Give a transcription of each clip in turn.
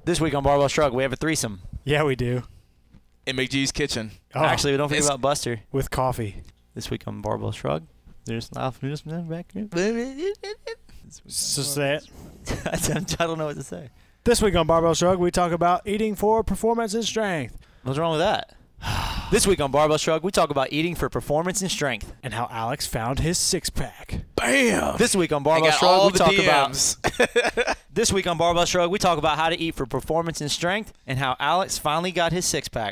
This week on Barbell Shrug, we have a threesome. Yeah, we do. In McGee's kitchen. Oh, Actually, we don't forget about Buster. with coffee. This week on Barbell Shrug, there's back here. So say it. I don't know what to say. This week on Barbell Shrug, we talk about eating for performance and strength. What's wrong with that? This week on Barbell Shrug, we talk about eating for performance and strength. And how Alex found his six-pack. Bam! This week on I Barbell got Shrug, all we the talk DMs. about This week on Barbell Shrug, we talk about how to eat for performance and strength and how Alex finally got his six-pack.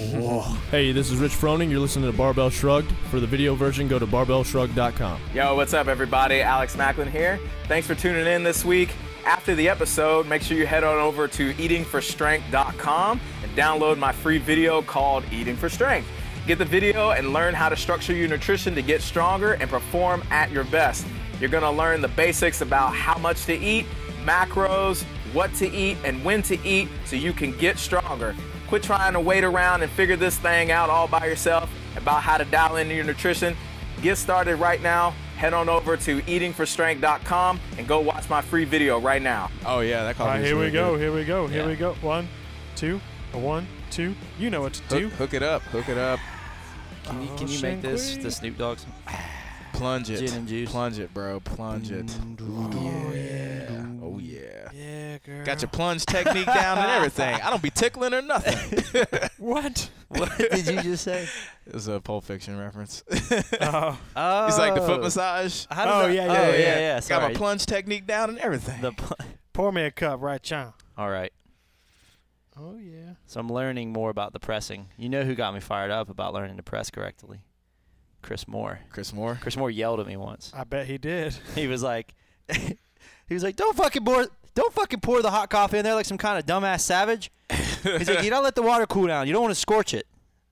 Hey, this is Rich Froning. You're listening to Barbell Shrugged. For the video version, go to barbellshrug.com. Yo, what's up, everybody? Alex Macklin here. Thanks for tuning in this week. After the episode, make sure you head on over to eatingforstrength.com and download my free video called Eating for Strength. Get the video and learn how to structure your nutrition to get stronger and perform at your best. You're gonna learn the basics about how much to eat, macros, what to eat, and when to eat so you can get stronger. Quit trying to wait around and figure this thing out all by yourself about how to dial in your nutrition. Get started right now. Head on over to eatingforstrength.com and go watch my free video right now. Oh, yeah, that All coffee right, is here we really go. good. Here we go. Here Yeah. we go. 1, 2, a 1, 2. You know what to do. Hook it up. Hook it up. Can you make this the Snoop Dogg's? Plunge it. Gin and juice. Plunge it, bro. Plunge it. Oh, yeah. Oh, yeah. Yeah, girl. Got your plunge technique down and everything. I don't be tickling or nothing. What? What did you just say? It was a Pulp Fiction reference. Oh. Oh, It's like the foot massage. How did Oh, that- yeah, oh, yeah, yeah. Got Sorry. my plunge technique down and everything. Pour me a cup right now. All right. Oh, yeah. So I'm learning more about the pressing. You know who got me fired up about learning to press correctly? Chris Moore. Chris Moore. Chris Moore yelled at me once. I bet he did. He was like, don't fucking pour the hot coffee in there like some kind of dumbass savage. He's like, you don't let the water cool down. You don't want to scorch it.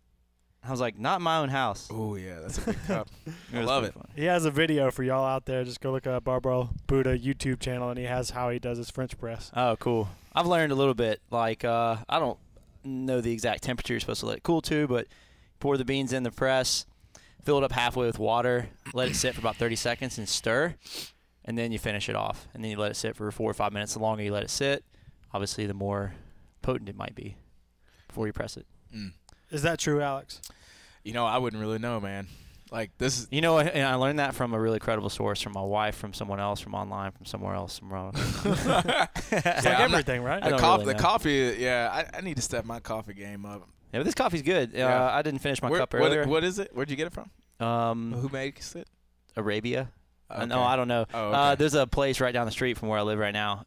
I was like, not in my own house. Oh, yeah, that's a big cup. I was love pretty it. funny. He has a video for y'all out there. Just go look at Barbell Buddha YouTube channel, and he has how he does his French press. Oh, cool. I've learned a little bit. Like, I don't know the exact temperature you're supposed to let it cool to, but pour the beans in the press, fill it up halfway with water, let it sit for about 30 seconds and stir, and then you finish it off. And then you let it sit for 4 or 5 minutes. The longer you let it sit, obviously the more potent it might be before you press it. Mm. Is that true, Alex? You know, I wouldn't really know, man. Like, this is... You know, and I learned that from a really credible source, from my wife, from someone else, from online, from somewhere else. It's Yeah, like I'm not- everything, right? I don't The really know. coffee, yeah, I need to step my coffee game up. Yeah, but this coffee's good. Yeah. I didn't finish my Where- cup earlier. what is it? Where'd you get it from? Who makes it? Arabia. Okay. No, I don't know. Oh, okay. There's a place right down the street from where I live right now,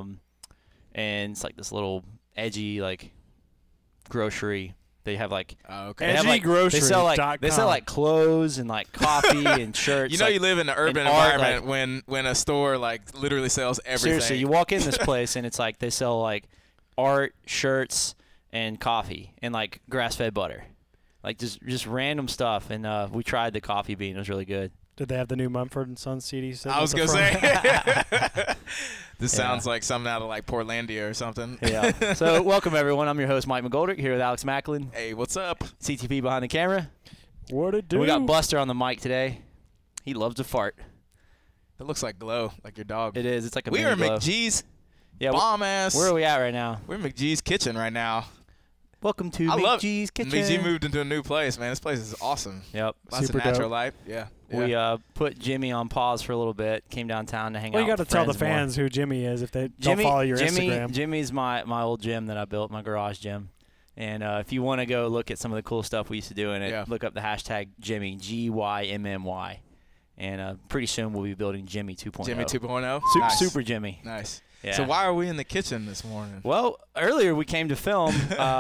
and it's like this little edgy like grocery. They have like Oh, okay. they have, like, they sell EdgyGrocery.com. like clothes and like coffee and shirts. You know, like, you live in an urban and art, environment when a store like literally sells everything. seriously, you walk in this place and it's like they sell like art, shirts, and coffee and like grass-fed butter, like just random stuff. And we tried the coffee bean; it was really good. Did they have the new Mumford & Sons CD? I was going gonna to say. This Yeah. sounds like something out of like Portlandia or something. Yeah. So welcome everyone. I'm your host Mike McGoldrick here with Alex Macklin, Hey, what's up? CTP behind the camera. What it do? And we got Buster on the mic today. He loves to fart. It looks like Glow, like your dog. It is. It's like a We mini are in glow. McGee's Yeah. bomb ass. Where are we at right now? We're in McGee's kitchen right now. Welcome to I love McGee's Kitchen. McGee moved into a new place, man. This place is awesome. Yep. Lots Super of natural dope. light. Yeah. We put Jimmy on pause for a little bit. Came downtown to hang Well, out. you got to with tell the friends more. fans who Jimmy is if they don't follow your Instagram. Jimmy's my old gym that I built, my garage gym. And if you want to go look at some of the cool stuff we used to do in it, Yeah. look up the hashtag Jimmy, GYMMY. And pretty soon we'll be building Jimmy 2.0. Jimmy 2.0. Nice. Super Jimmy. Nice. Yeah. So why are we in the kitchen this morning? Well, earlier we came to film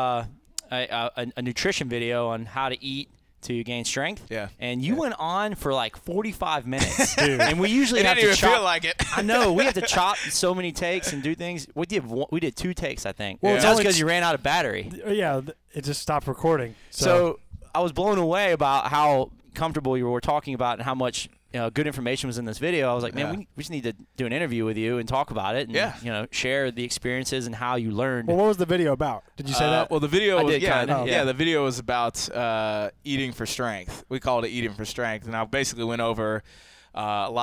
a nutrition video on how to eat to gain strength. Yeah. And you went on for like 45 minutes. Dude. And we usually It have didn't to even chop. feel like it. I know. We have to chop so many takes and do things. We did 2 takes, I think. Well, Well, it's that's only because you ran out of battery. Yeah, it just stopped recording. So I was blown away about how comfortable you were talking about and how much good information was in this video. I was like, man, Yeah. we just need to do an interview with you and talk about it and Yeah. share the experiences and how you learned. Well, what was the video about? Did you say that? Well, the video I was, did yeah, kinda, yeah. the video was about eating for strength. We called it Eating for Strength, and I basically went over a lot of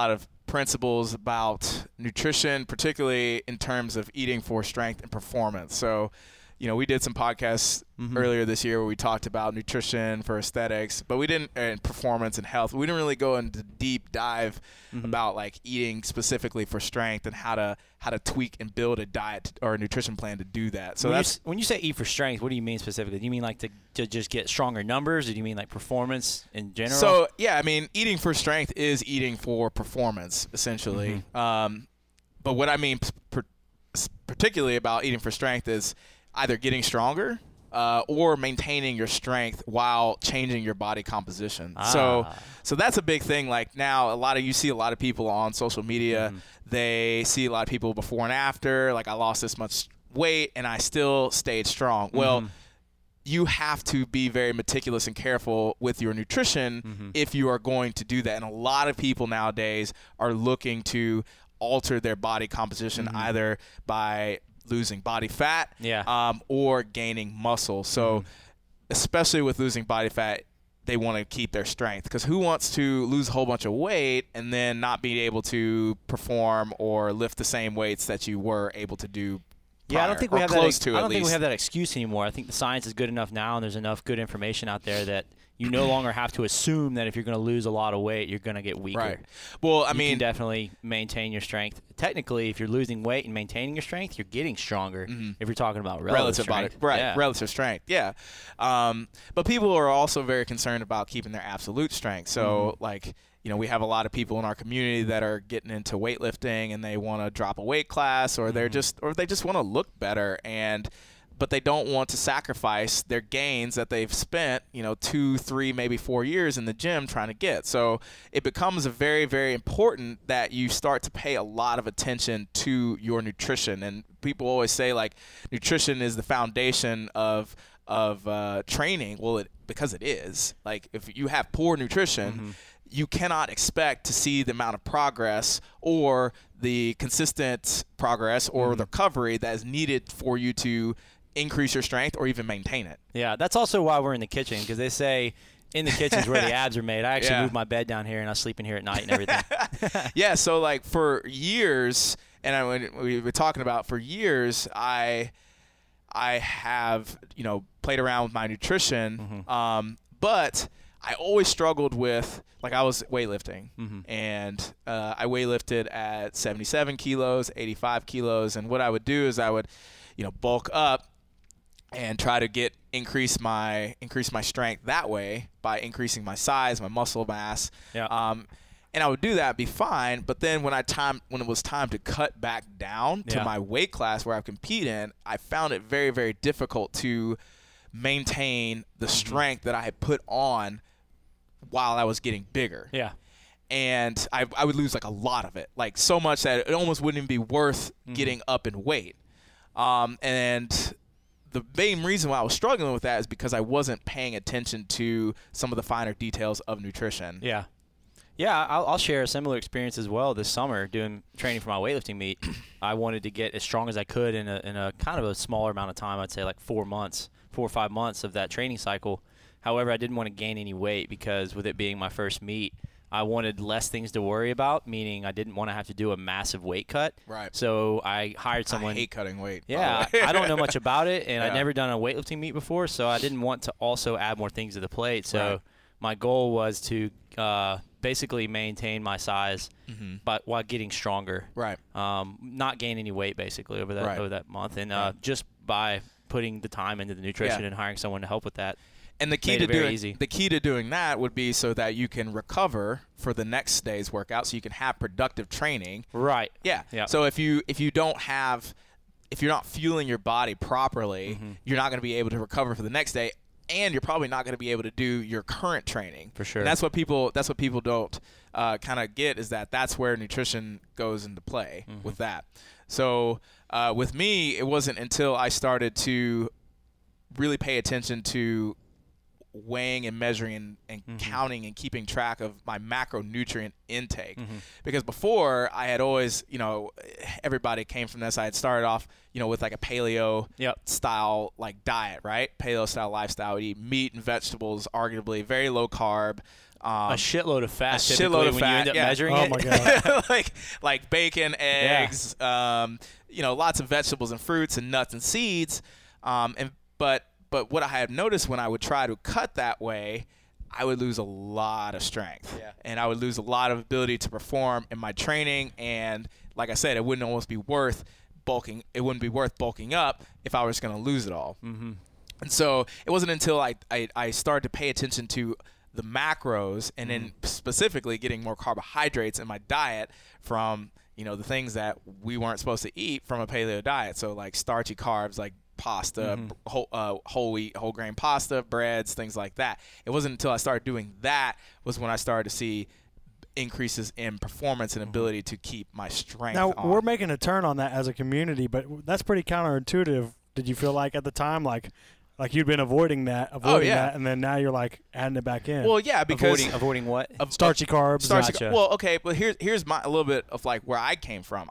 principles about nutrition, particularly in terms of eating for strength and performance. So, we did some podcasts earlier this year where we talked about nutrition for aesthetics, but we didn't, and performance and health. We didn't really go into deep dive about like eating specifically for strength and how to tweak and build a diet or a nutrition plan to do that. So when you say eat for strength, what do you mean specifically? Do you mean like to just get stronger numbers, or do you mean like performance in general? So yeah, I mean, eating for strength is eating for performance essentially. But what I mean particularly about eating for strength is either getting stronger or maintaining your strength while changing your body composition. So that's a big thing. Like now, you see a lot of people on social media. They see a lot of people before and after. Like, I lost this much weight and I still stayed strong. Well, you have to be very meticulous and careful with your nutrition if you are going to do that. And a lot of people nowadays are looking to alter their body composition either by losing body fat or gaining muscle. So especially with losing body fat, they want to keep their strength, because who wants to lose a whole bunch of weight and then not be able to perform or lift the same weights that you were able to do prior, I don't think we have think we have that excuse anymore. I think the science is good enough now, and there's enough good information out there that you no longer have to assume that if you're going to lose a lot of weight, you're going to get weaker. Right. Well, I mean, you can definitely maintain your strength. Technically, if you're losing weight and maintaining your strength, you're getting stronger. If you're talking about relative strength. Body, right? Relative strength. Yeah. But people are also very concerned about keeping their absolute strength. So, like, we have a lot of people in our community that are getting into weightlifting and they want to drop a weight class, or they just want to look better, but they don't want to sacrifice their gains that they've spent, 2, 3, maybe 4 years in the gym trying to get. So it becomes very, very important that you start to pay a lot of attention to your nutrition. And people always say, like, nutrition is the foundation of training. Well, because it is. Like, if you have poor nutrition, you cannot expect to see the amount of progress or the consistent progress or the recovery that is needed for you to increase your strength or even maintain it. Yeah, that's also why we're in the kitchen, because they say in the kitchen is where the abs are made. I actually moved my bed down here and I sleep in here at night and everything. Yeah, so like for years, and we were talking about for years, I have, played around with my nutrition, but I always struggled with, like, I was weightlifting, and I weightlifted at 77 kilos, 85 kilos, and what I would do is I would, bulk up and try to increase my strength that way by increasing my size, my muscle mass. Yeah. And I would do that, be fine. But then when it was time to cut back down to my weight class where I compete in, I found it very, very difficult to maintain the strength that I had put on while I was getting bigger. Yeah. And I would lose like a lot of it, like so much that it almost wouldn't even be worth getting up in weight. And the main reason why I was struggling with that is because I wasn't paying attention to some of the finer details of nutrition. Yeah. Yeah, I'll share a similar experience as well this summer doing training for my weightlifting meet. I wanted to get as strong as I could in a kind of a smaller amount of time. I'd say like 4 or 5 months of that training cycle. However, I didn't want to gain any weight because with it being my first meet, I wanted less things to worry about, meaning I didn't want to have to do a massive weight cut. Right. So I hired someone. I hate cutting weight. Yeah, I don't know much about it, and I'd never done a weightlifting meet before, so I didn't want to also add more things to the plate. So my goal was to basically maintain my size, but while getting stronger. Right. Not gain any weight basically over that month, and just by putting the time into the nutrition and hiring someone to help with that. And the key to doing that would be so that you can recover for the next day's workout, so you can have productive training. Right. Yeah. So if you're not fueling your body properly, you're not going to be able to recover for the next day, and you're probably not going to be able to do your current training. For sure. And that's what people don't kind of get, is that's where nutrition goes into play with that. So with me, it wasn't until I started to really pay attention to weighing and measuring and counting and keeping track of my macronutrient intake. Because before, I had always, everybody came from this. I had started off, with like a paleo style like diet, right? Paleo style lifestyle. We eat meat and vegetables, arguably very low carb. A shitload of fat. A shitload of when fat. You end up measuring Oh it. my god. like bacon, eggs, lots of vegetables and fruits and nuts and seeds. But what I had noticed when I would try to cut that way, I would lose a lot of strength. Yeah. And I would lose a lot of ability to perform in my training. And like I said, it wouldn't almost be worth bulking. It wouldn't be worth bulking up if I was going to lose it all. And so it wasn't until I started to pay attention to the macros and then specifically getting more carbohydrates in my diet from, the things that we weren't supposed to eat from a paleo diet. So like starchy carbs, like pasta, whole wheat, whole grain pasta, breads, things like that. It wasn't until I started doing that was when I started to see increases in performance and ability to keep my strength Now, on. we're making a turn on that as a community, but that's pretty counterintuitive. Did you feel like at the time, like you'd been avoiding that, that, and then now you're like adding it back in? Well, yeah, because Avoiding what? starchy carbs. Gotcha. Well, okay, but here's a little bit of like where I came from.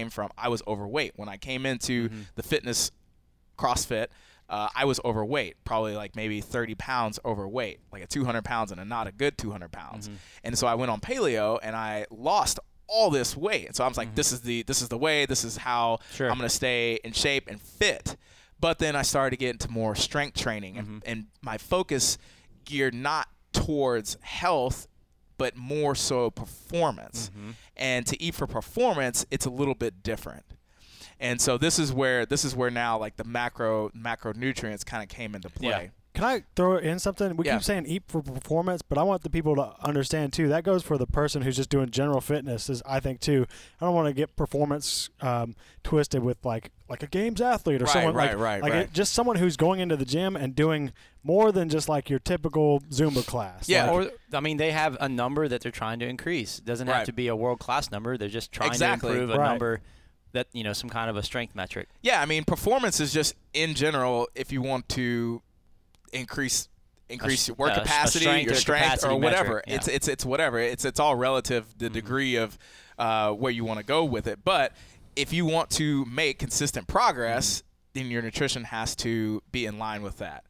I was overweight when I came into the fitness CrossFit. I was overweight, probably like maybe 30 pounds overweight, like a 200 pounds and not a good 200 pounds. And so I went on paleo and I lost all this weight. And so I was like, this is the way, this is how I'm going to stay in shape and fit. But then I started to get into more strength training and my focus geared not towards health, but more so performance. And to eat for performance, it's a little bit different. And so this is where now like the macronutrients kind of came into play. Yeah. Can I throw in something? We keep saying eat for performance, but I want the people to understand too. That goes for the person who's just doing general fitness, I think too. I don't want to get performance twisted with like a games athlete or someone like just someone who's going into the gym and doing more than just like your typical Zumba class. Yeah. Or they have a number that they're trying to increase. It doesn't have to be a world-class number. They're just trying to improve a number that, some kind of a strength metric. Yeah, I mean, performance is just in general if you want to increase your work capacity, your strength, or whatever. Metric, yeah. It's whatever. It's all relative, the degree of where you want to go with it. But if you want to make consistent progress, then your nutrition has to be in line with that.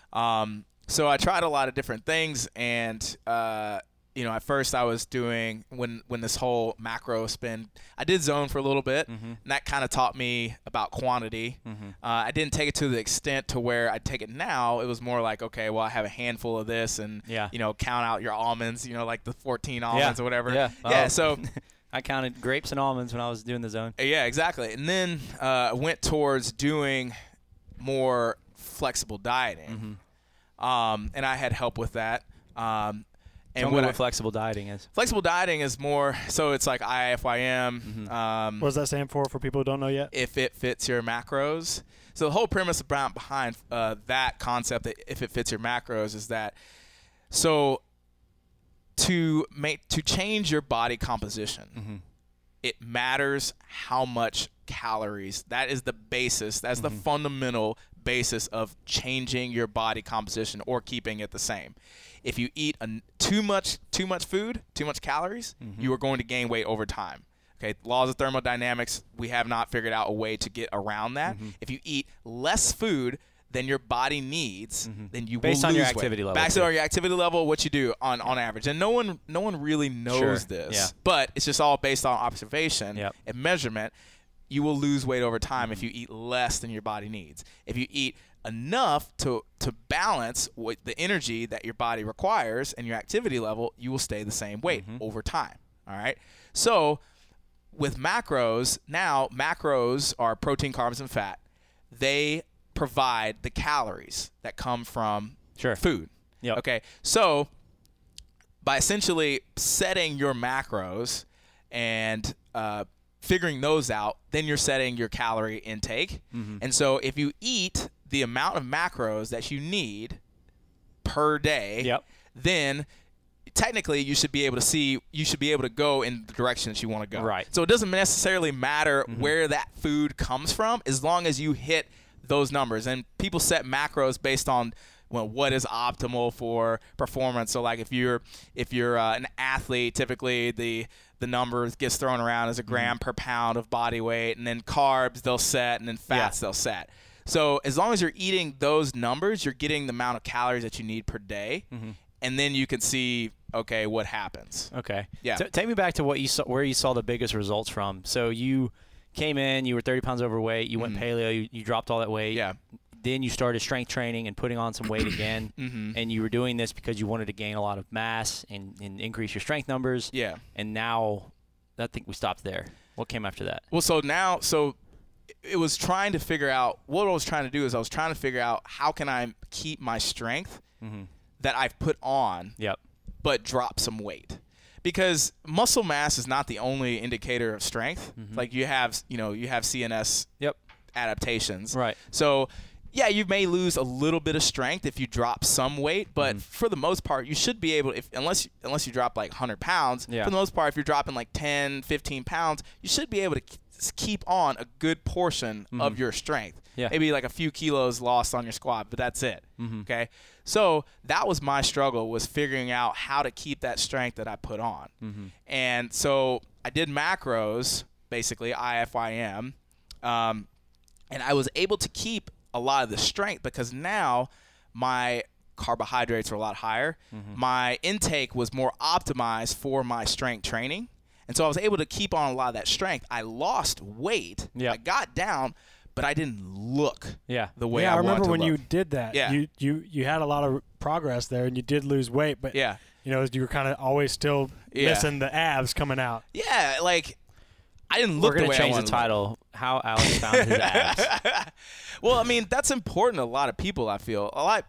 So I tried a lot of different things, and at first I was doing when this whole macro spin, I did zone for a little bit, and that kind of taught me about quantity. I didn't take it to the extent to where I take it now. It was more like, okay, well, I have a handful of this, and count out your almonds, like the 14 almonds or whatever. Yeah. So I counted grapes and almonds when I was doing the zone. Yeah, exactly. And then I went towards doing more flexible dieting, and I had help with that. Tell me what flexible dieting is. Flexible dieting is more, so it's like IFYM. What does that stand for people who don't know yet? If it fits your macros. So the whole premise behind that concept, that if it fits your macros, is that so to change your body composition, it matters how much calories. That is the basis. That's the fundamental basis of changing your body composition or keeping it the same. If you eat too much food, too much calories, you are going to gain weight over time. Okay, laws of thermodynamics, we have not figured out a way to get around that. If you eat less food than your body needs, then you will lose weight. Based on your activity level. Based on your activity level, what you do on average. And no one really knows this, but it's just all based on observation and measurement. You will lose weight over time if you eat less than your body needs. If you eat enough to balance with the energy that your body requires and your activity level, you will stay the same weight over time. All right. So with macros, now macros are protein, carbs, and fat. They provide the calories that come from food. Yep. Okay. So by essentially setting your macros and figuring those out, then you're setting your calorie intake. And so if you eat the amount of macros that you need per day, then technically you should be able to go in the direction that you want to go. Right. So it doesn't necessarily matter where that food comes from as long as you hit those numbers. And people set macros based on what is optimal for performance. So like if you're an athlete, typically the number gets thrown around as a gram per pound of body weight, and then carbs they'll set, and then fats they'll set. So as long as you're eating those numbers, you're getting the amount of calories that you need per day, and then you can see, okay, what happens. Okay. Yeah. So take me back to what you saw, where you saw the biggest results from. So you came in, you were 30 pounds overweight, you went paleo, you dropped all that weight. Yeah. Then you started strength training and putting on some weight again, and you were doing this because you wanted to gain a lot of mass and increase your strength numbers. Yeah. And now, I think we stopped there. What came after that? Well, so it was trying to figure out, what I was trying to do is I was trying to figure out how can I keep my strength that I've put on, but drop some weight. Because muscle mass is not the only indicator of strength. Like you have CNS adaptations. Right. So yeah, you may lose a little bit of strength if you drop some weight, but for the most part, you should be able, unless you drop like 100 pounds, for the most part, if you're dropping like 10, 15 pounds, you should be able to keep on a good portion of your strength. Yeah. Maybe like a few kilos lost on your squat, but that's it. Okay. So that was my struggle, was figuring out how to keep that strength that I put on. And so I did macros, basically IFIM, and I was able to keep a lot of the strength because now my carbohydrates are a lot higher. My intake was more optimized for my strength training. And so I was able to keep on a lot of that strength. I lost weight. I got down, but I didn't look the way I wanted to look. I remember when you did that. Yeah. You had a lot of progress there, and you did lose weight, but you were kind of always still missing the abs coming out. Yeah, like I didn't look the way I wanted. We're going to change the title, How Alex Found His Abs. Well, I mean, that's important to a lot of people, I feel.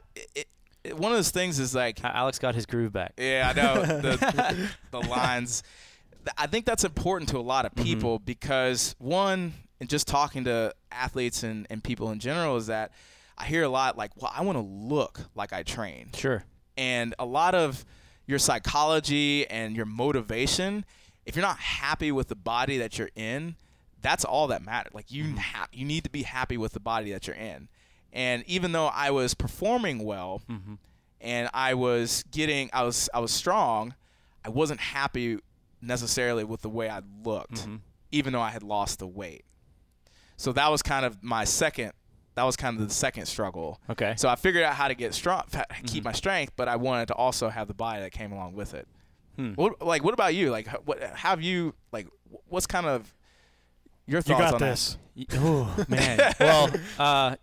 One of those things is like How Alex got his groove back. Yeah, I know. The lines. I think that's important to a lot of people because, one, and just talking to athletes and people in general, is that I hear a lot like, well, I want to look like I train. Sure. And a lot of your psychology and your motivation, if you're not happy with the body that you're in, that's all that matters. Like you need to be happy with the body that you're in. And even though I was performing well and I was strong, I wasn't happy necessarily with the way I looked, even though I had lost the weight. So that was kind of the second struggle. Okay. So I figured out how to get strong, keep my strength, but I wanted to also have the body that came along with it. What about you? Like, what's kind of your thoughts on this? Oh man. Well,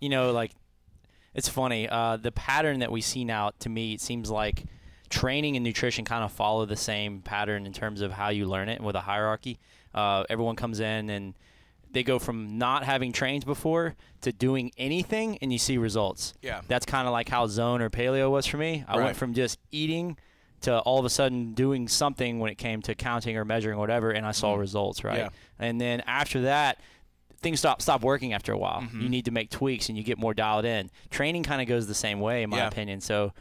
it's funny. The pattern that we see now, to me, it seems like training and nutrition kind of follow the same pattern in terms of how you learn it with a hierarchy. Everyone comes in and they go from not having trained before to doing anything, and you see results. Yeah. That's kind of like how zone or paleo was for me. I went from just eating to all of a sudden doing something when it came to counting or measuring or whatever, and I saw results, right? Yeah. And then after that, things stop working after a while. You need to make tweaks, and you get more dialed in. Training kind of goes the same way, in my opinion. So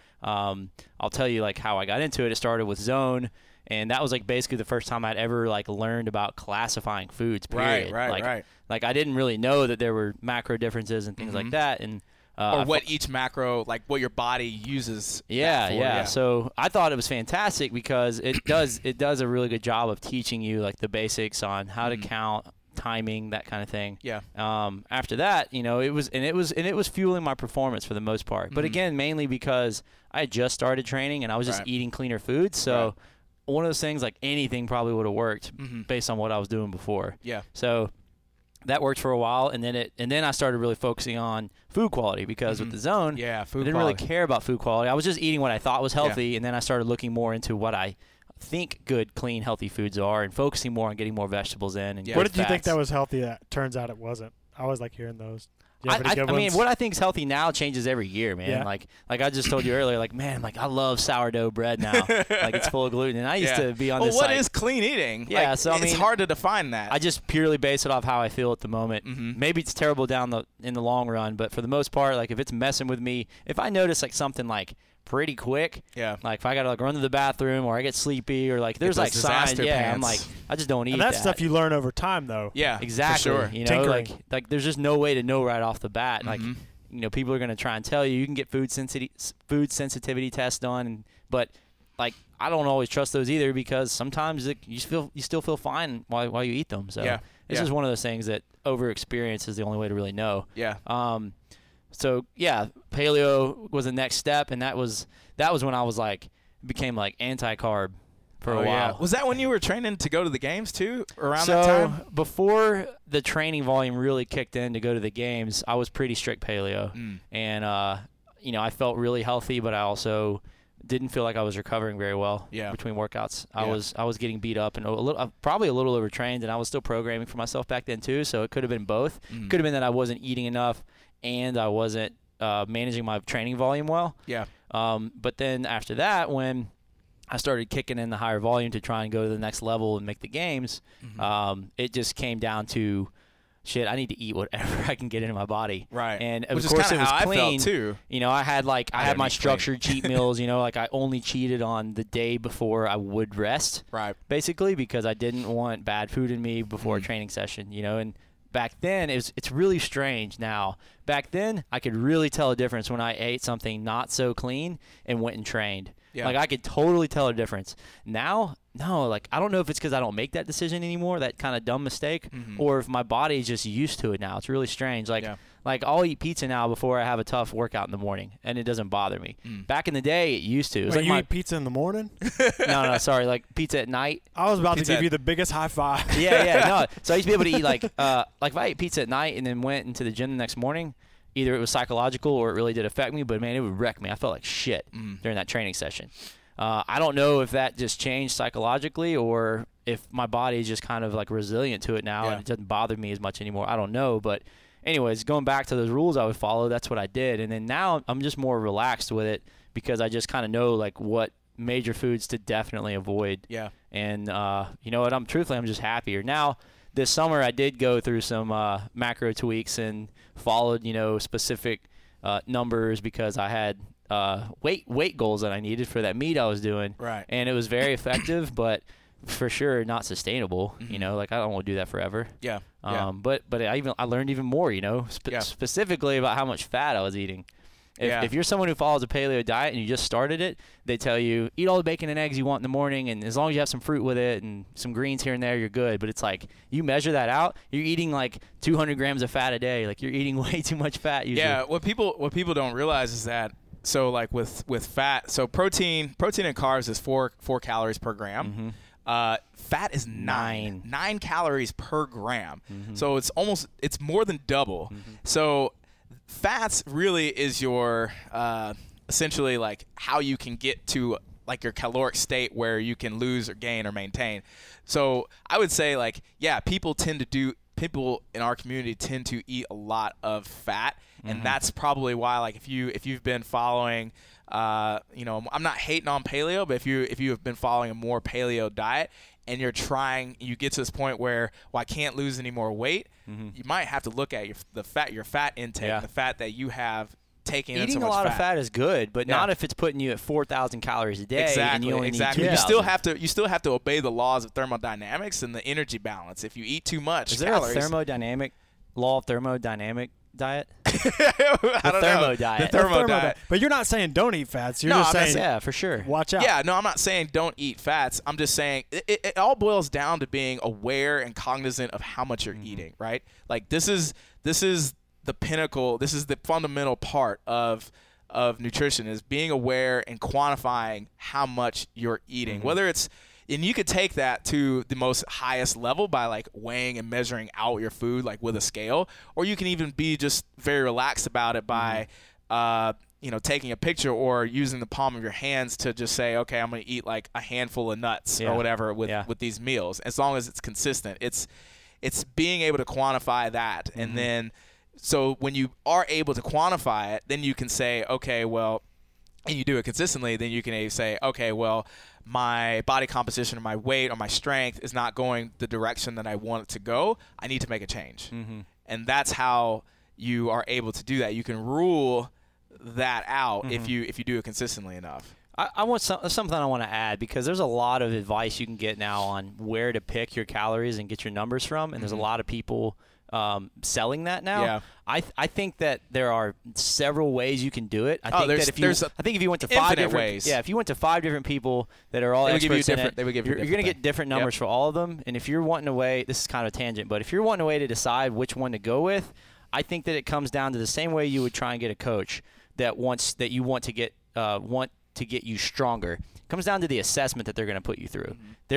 I'll tell you like how I got into it. It started with zone, and that was like basically the first time I'd ever like learned about classifying foods. Period. Right. Like I didn't really know that there were macro differences and things like that, and or what each macro, like what your body uses. Yeah. So I thought it was fantastic because it does a really good job of teaching you like the basics on how to count, timing, that kind of thing. Yeah. After that, it was fueling my performance for the most part. But again, mainly because I had just started training and I was just eating cleaner foods. So one of those things, like anything probably would have worked based on what I was doing before. Yeah. So that worked for a while, and then I started really focusing on food quality because with the zone, I didn't really care about food quality. I was just eating what I thought was healthy, and then I started looking more into what I think good, clean, healthy foods are, and focusing more on getting more vegetables in. And what did you think that was healthy that turns out it wasn't? I always like hearing those. I mean, what I think is healthy now changes every year, man. Yeah. Like I just told you earlier, like, man, like I love sourdough bread now. Like it's full of gluten. And I used to be on this what is clean eating? Yeah, like, so I mean, it's hard to define that. I just purely base it off how I feel at the moment. Maybe it's terrible in the long run, but for the most part, like if it's messing with me, if I notice like something like pretty quick, like if I gotta like run to the bathroom or I get sleepy or like there's like signs, I'm like I just don't eat and that's stuff you learn over time though. Yeah, exactly. For sure. You know, like there's just no way to know right off the bat. Like people are going to try and tell you can get food sensitivity tests done, but like I don't always trust those either, because sometimes you still feel fine while you eat them. So it's just one of those things that over experience is the only way to really know. Yeah. So yeah, paleo was the next step, and that was when I was like became like anti-carb for a while. Yeah. Was that when you were training to go to the games too, around that time? So before the training volume really kicked in to go to the games, I was pretty strict paleo, and I felt really healthy, but I also didn't feel like I was recovering very well between workouts. I was getting beat up and probably a little overtrained, and I was still programming for myself back then too. So it could have been both. Could have been that I wasn't eating enough and I wasn't managing my training volume well. Yeah. But then after that, when I started kicking in the higher volume to try and go to the next level and make the games, it just came down to, shit, I need to eat whatever I can get into my body. Right. And Which of course is it was how clean. I felt too. I had my structured cheat meals, like I only cheated on the day before I would rest. Right. Basically, because I didn't want bad food in me before a training session, and back then it's really strange now. Back then I could really tell a difference when I ate something not so clean and went and trained. Yeah. Like I could totally tell a difference. Now, no, like I don't know if it's because I don't make that decision anymore, that kind of dumb mistake, or if my body's just used to it now. It's really strange. Like I'll eat pizza now before I have a tough workout in the morning, and it doesn't bother me. Back in the day, it used to. It was Wait, like you eat pizza in the morning? No, sorry, like pizza at night. I was about Pizza to give you the biggest high five. Yeah, no. So I used to be able to eat like if I ate pizza at night and then went into the gym the next morning, either it was psychological or it really did affect me, but man, it would wreck me. I felt like shit during that training session. I don't know if that just changed psychologically or if my body is just kind of like resilient to it now and it doesn't bother me as much anymore. I don't know, but anyways, going back to those rules I would follow, that's what I did. And then now I'm just more relaxed with it because I just kind of know like what major foods to definitely avoid. Yeah. And you know what? I'm just happier. Now, this summer I did go through some macro tweaks and followed, specific numbers because I had weight goals that I needed for that meet I was doing. Right. And it was very effective, but for sure not sustainable. Like I don't want to do that forever. Yeah. But I learned even more, specifically about how much fat I was eating. If you're someone who follows a paleo diet and you just started it, they tell you eat all the bacon and eggs you want in the morning, and as long as you have some fruit with it and some greens here and there, you're good. But it's like you measure that out, you're eating like 200 grams of fat a day. Like you're eating way too much fat usually. Yeah. What people don't realize is that like with fat, so protein and carbs is 4 calories per gram. Fat is 9 calories per gram. So it's more than double. So fats really is your essentially like how you can get to like your caloric state where you can lose or gain or maintain. So I would say like, people in our community tend to eat a lot of fat. And that's probably why, like, if you've been following, I'm not hating on paleo, but if you have been following a more paleo diet and you get to this point where, I can't lose any more weight, you might have to look at your fat intake, the fat that you have taken in so much fat. Eating a lot of fat is good, but not if it's putting you at 4,000 calories a day. Exactly. And you only need 2,000. You still have to obey the laws of thermodynamics and the energy balance. If you eat too much, is there a law of thermodynamic diet? The thermo diet. But you're not saying don't eat fats. You're just saying, yeah, for sure. Watch out. Yeah, no, I'm not saying don't eat fats. I'm just saying it all boils down to being aware and cognizant of how much you're eating, right? Like this is the pinnacle. This is the fundamental part of nutrition, is being aware and quantifying how much you're eating. Whether it's, and you could take that to the most highest level by like weighing and measuring out your food like with a scale, or you can even be just very relaxed about it by taking a picture or using the palm of your hands to just say, okay, I'm going to eat like a handful of nuts or whatever with these meals, as long as it's consistent. It's being able to quantify that. And then so when you are able to quantify it, then you can say, okay, well, and you do it consistently, then you can say, okay, well, my body composition or my weight or my strength is not going the direction that I want it to go. I need to make a change. And that's how you are able to do that. You can rule that out if you do it consistently enough. I want something I want to add, because there's a lot of advice you can get now on where to pick your calories and get your numbers from, and there's a lot of people selling that now. Yeah. I think that there are several ways you can do it. I think that if you went to 5 different ways. Yeah, if you went to 5 different people that are all They would give you experts in different- it, they would give you you're going to different get different numbers for all of them. And if you're wanting a way, this is kind of a tangent, but if you're wanting a way to decide which one to go with, I think that it comes down to the same way you would try and get a coach that you want to get you stronger. It comes down to the assessment that they're going to put you through.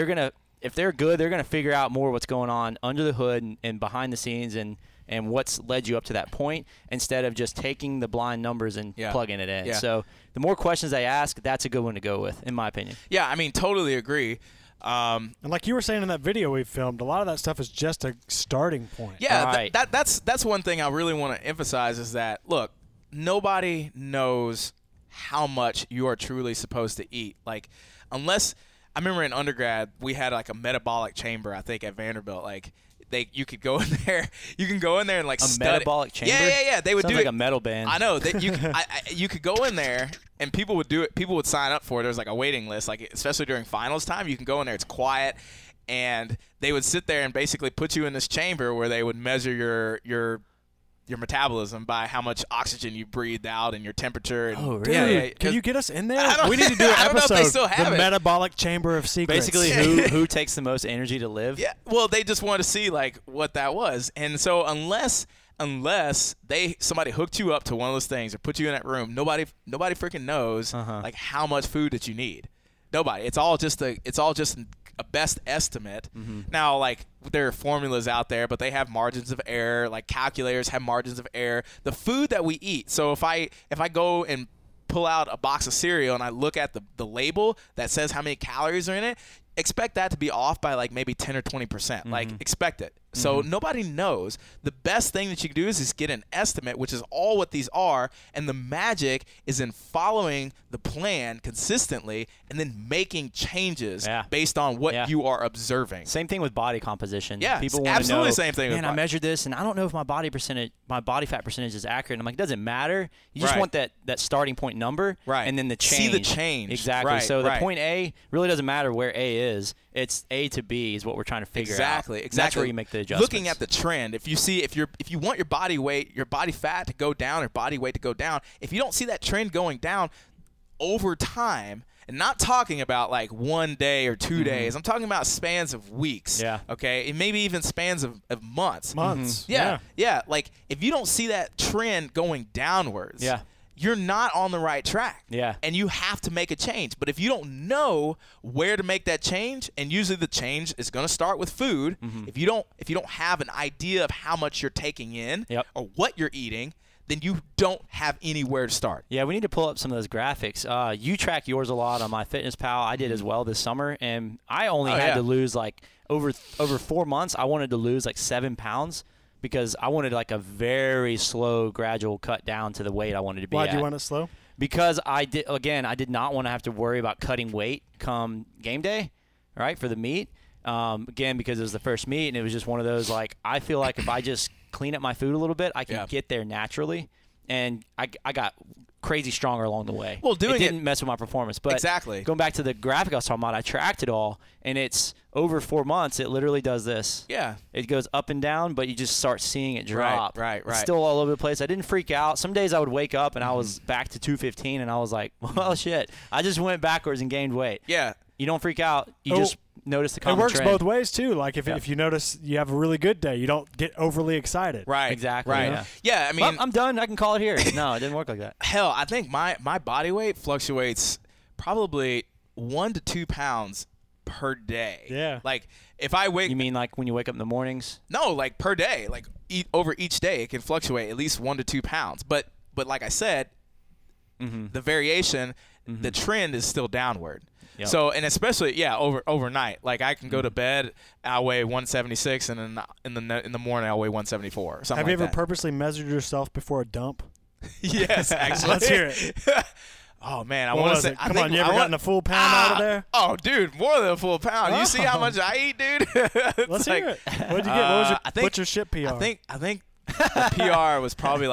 If they're good, they're going to figure out more what's going on under the hood and behind the scenes and what's led you up to that point instead of just taking the blind numbers and plugging it in. Yeah. So the more questions they ask, that's a good one to go with, in my opinion. Yeah, I mean, totally agree. And like you were saying in that video we filmed, a lot of that stuff is just a starting point. Yeah, Right. that's one thing I really want to emphasize is that, look, nobody knows how much you are truly supposed to eat. Like, unless – I remember in undergrad we had like a metabolic chamber, I think, at Vanderbilt. Like, you could go in there. You can go in there and like study. Metabolic chamber? Yeah. They would Sounds do like it. a metal band. I know that you could go in there and people would do it. People would sign up for it. There was like a waiting list. Like, especially during finals time, you can go in there. It's quiet, and they would sit there and basically put you in this chamber where they would measure your metabolism by how much oxygen you breathed out and your temperature. And, Oh, really? Dude, can you get us in there? I don't- We need to do an I don't know if episode, they still have the it. metabolic chamber of secrets. Basically, who takes the most energy to live? Yeah, well, they just wanted to see like what that was, and so unless somebody hooked you up to one of those things or put you in that room, nobody freaking knows like how much food that you need. Nobody. It's all just a best estimate. Now, like, there are formulas out there, but they have margins of error. Like, calculators have margins of error. The food that we eat. So if I go and pull out a box of cereal and I look at the label that says how many calories are in it, expect that to be off by like maybe 10 or 20%. Like, expect it. So nobody knows. The best thing that you can do is get an estimate, which is all what these are, and the magic is in following the plan consistently and then making changes based on what you are observing. Same thing with body composition. Yeah, people want to absolutely know, same thing with Man, I body. measured this, and I don't know if my body fat percentage is accurate. And I'm like, it doesn't matter. You just Right. want that starting point number, Right. and then the See change. the change. Exactly. Right, so the right. point A really doesn't matter where A is. It's A to B is what we're trying to figure out. Exactly. That's where you make the adjustments. Looking at the trend, if you want your body weight, your body fat to go down or body weight to go down, if you don't see that trend going down over time, and not talking about like 1 day or 2 days, I'm talking about spans of weeks. Yeah. Okay. And maybe even spans of months. Months. Yeah. Like, if you don't see that trend going downwards, you're not on the right track. Yeah. And you have to make a change. But if you don't know where to make that change, and usually the change is going to start with food, if you don't have an idea of how much you're taking in or what you're eating, then you don't have anywhere to start. Yeah, we need to pull up some of those graphics. You track yours a lot on MyFitnessPal. I did as well this summer, and I only had to lose like over 4 months. I wanted to lose like 7 pounds because I wanted like a very slow, gradual cut down to the weight I wanted to be Why at. do you want it slow? Because I did not want to have to worry about cutting weight come game day, right, for the meet. Again, because it was the first meet, and it was just one of those, like, I feel like if I just clean up my food a little bit, I can get there naturally. And I got crazy stronger along the way. Well, doing it didn't mess with my performance. But exactly. Going back to the graphic I was talking about, I tracked it all, and it's over 4 months. It literally does this. Yeah. It goes up and down, but you just start seeing it drop. Right. It's still all over the place. I didn't freak out. Some days I would wake up and I was back to 215, and I was like, well, shit. I just went backwards and gained weight. Yeah. You don't freak out. You just notice the common It works trend. both ways too. Like if you notice you have a really good day, you don't get overly excited. Right. Exactly. Right. Yeah. I mean, well, I'm done. I can call it here. No, it didn't work like that. Hell, I think my body weight fluctuates probably 1 to 2 pounds per day. Yeah. Like, if I wake. You mean like when you wake up in the mornings? No, like per day. Like over each day, it can fluctuate at least 1 to 2 pounds. But like I said, the variation, the trend is still downward. Yep. So, and especially overnight. Like, I can go to bed, I'll weigh 176, and then in the morning I'll weigh 174. Or something. Have you like ever that. purposely measured yourself before a dump? Yes, actually. Let's hear it. Oh man, I What want to was say. it? Come on, you ever gotten a full pound out of there? Oh, dude, more than a full pound. You see how much I eat, dude? Let's hear it. What did you get? What's your shit PR? I think the PR was probably like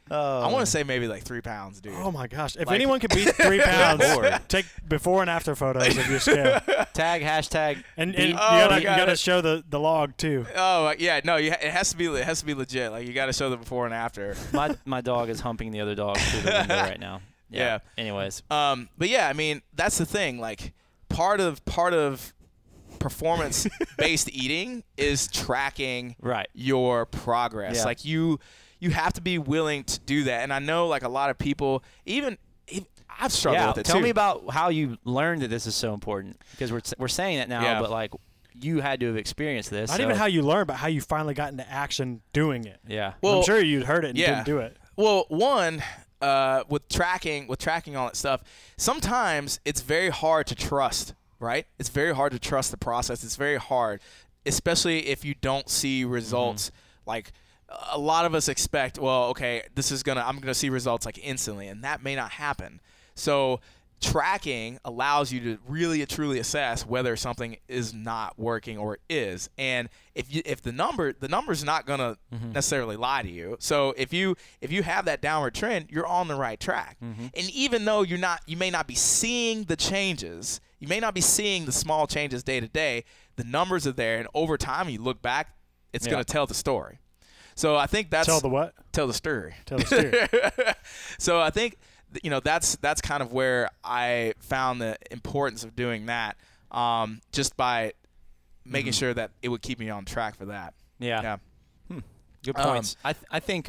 I want to say maybe like 3 pounds, dude. Oh my gosh! If Like- anyone can beat 3 pounds, take before and after photos of your scale, Tag hashtag. and beat- you I got gotta it. show the log too. Oh yeah, no, it has to be legit. Like you got to show the before and after. My dog is humping the other dog through the window right now. Yeah. Anyways. But yeah, I mean that's the thing. Like part of performance-based eating is tracking Right. your progress. Yeah. Like you have to be willing to do that. And I know like a lot of people, even I've struggled Yeah. with it Tell too. me about how you learned that this is so important, because we're saying that now, Yeah. but like you had to have experienced this. Not so- even how you learn, but how you finally got into action doing it. Yeah. Well, I'm sure you'd heard it and yeah. didn't do it. Well, one, with tracking all that stuff, sometimes it's very hard to trust, right? It's very hard to trust the process. It's very hard, especially if you don't see results. Like a lot of us expect, well, okay, I'm gonna see results like instantly, and that may not happen. So tracking allows you to really truly assess whether something is not working or is. And if the number's not gonna necessarily lie to you. So if you have that downward trend, you're on the right track. And even though you may not be seeing the changes, you may not be seeing the small changes day to day, the numbers are there, and over time you look back, it's gonna tell the story. So I think that's Tell the what? tell the story. Tell the story. So I think that's kind of where I found the importance of doing that, just by making sure that it would keep me on track for that. Yeah. Good points. I think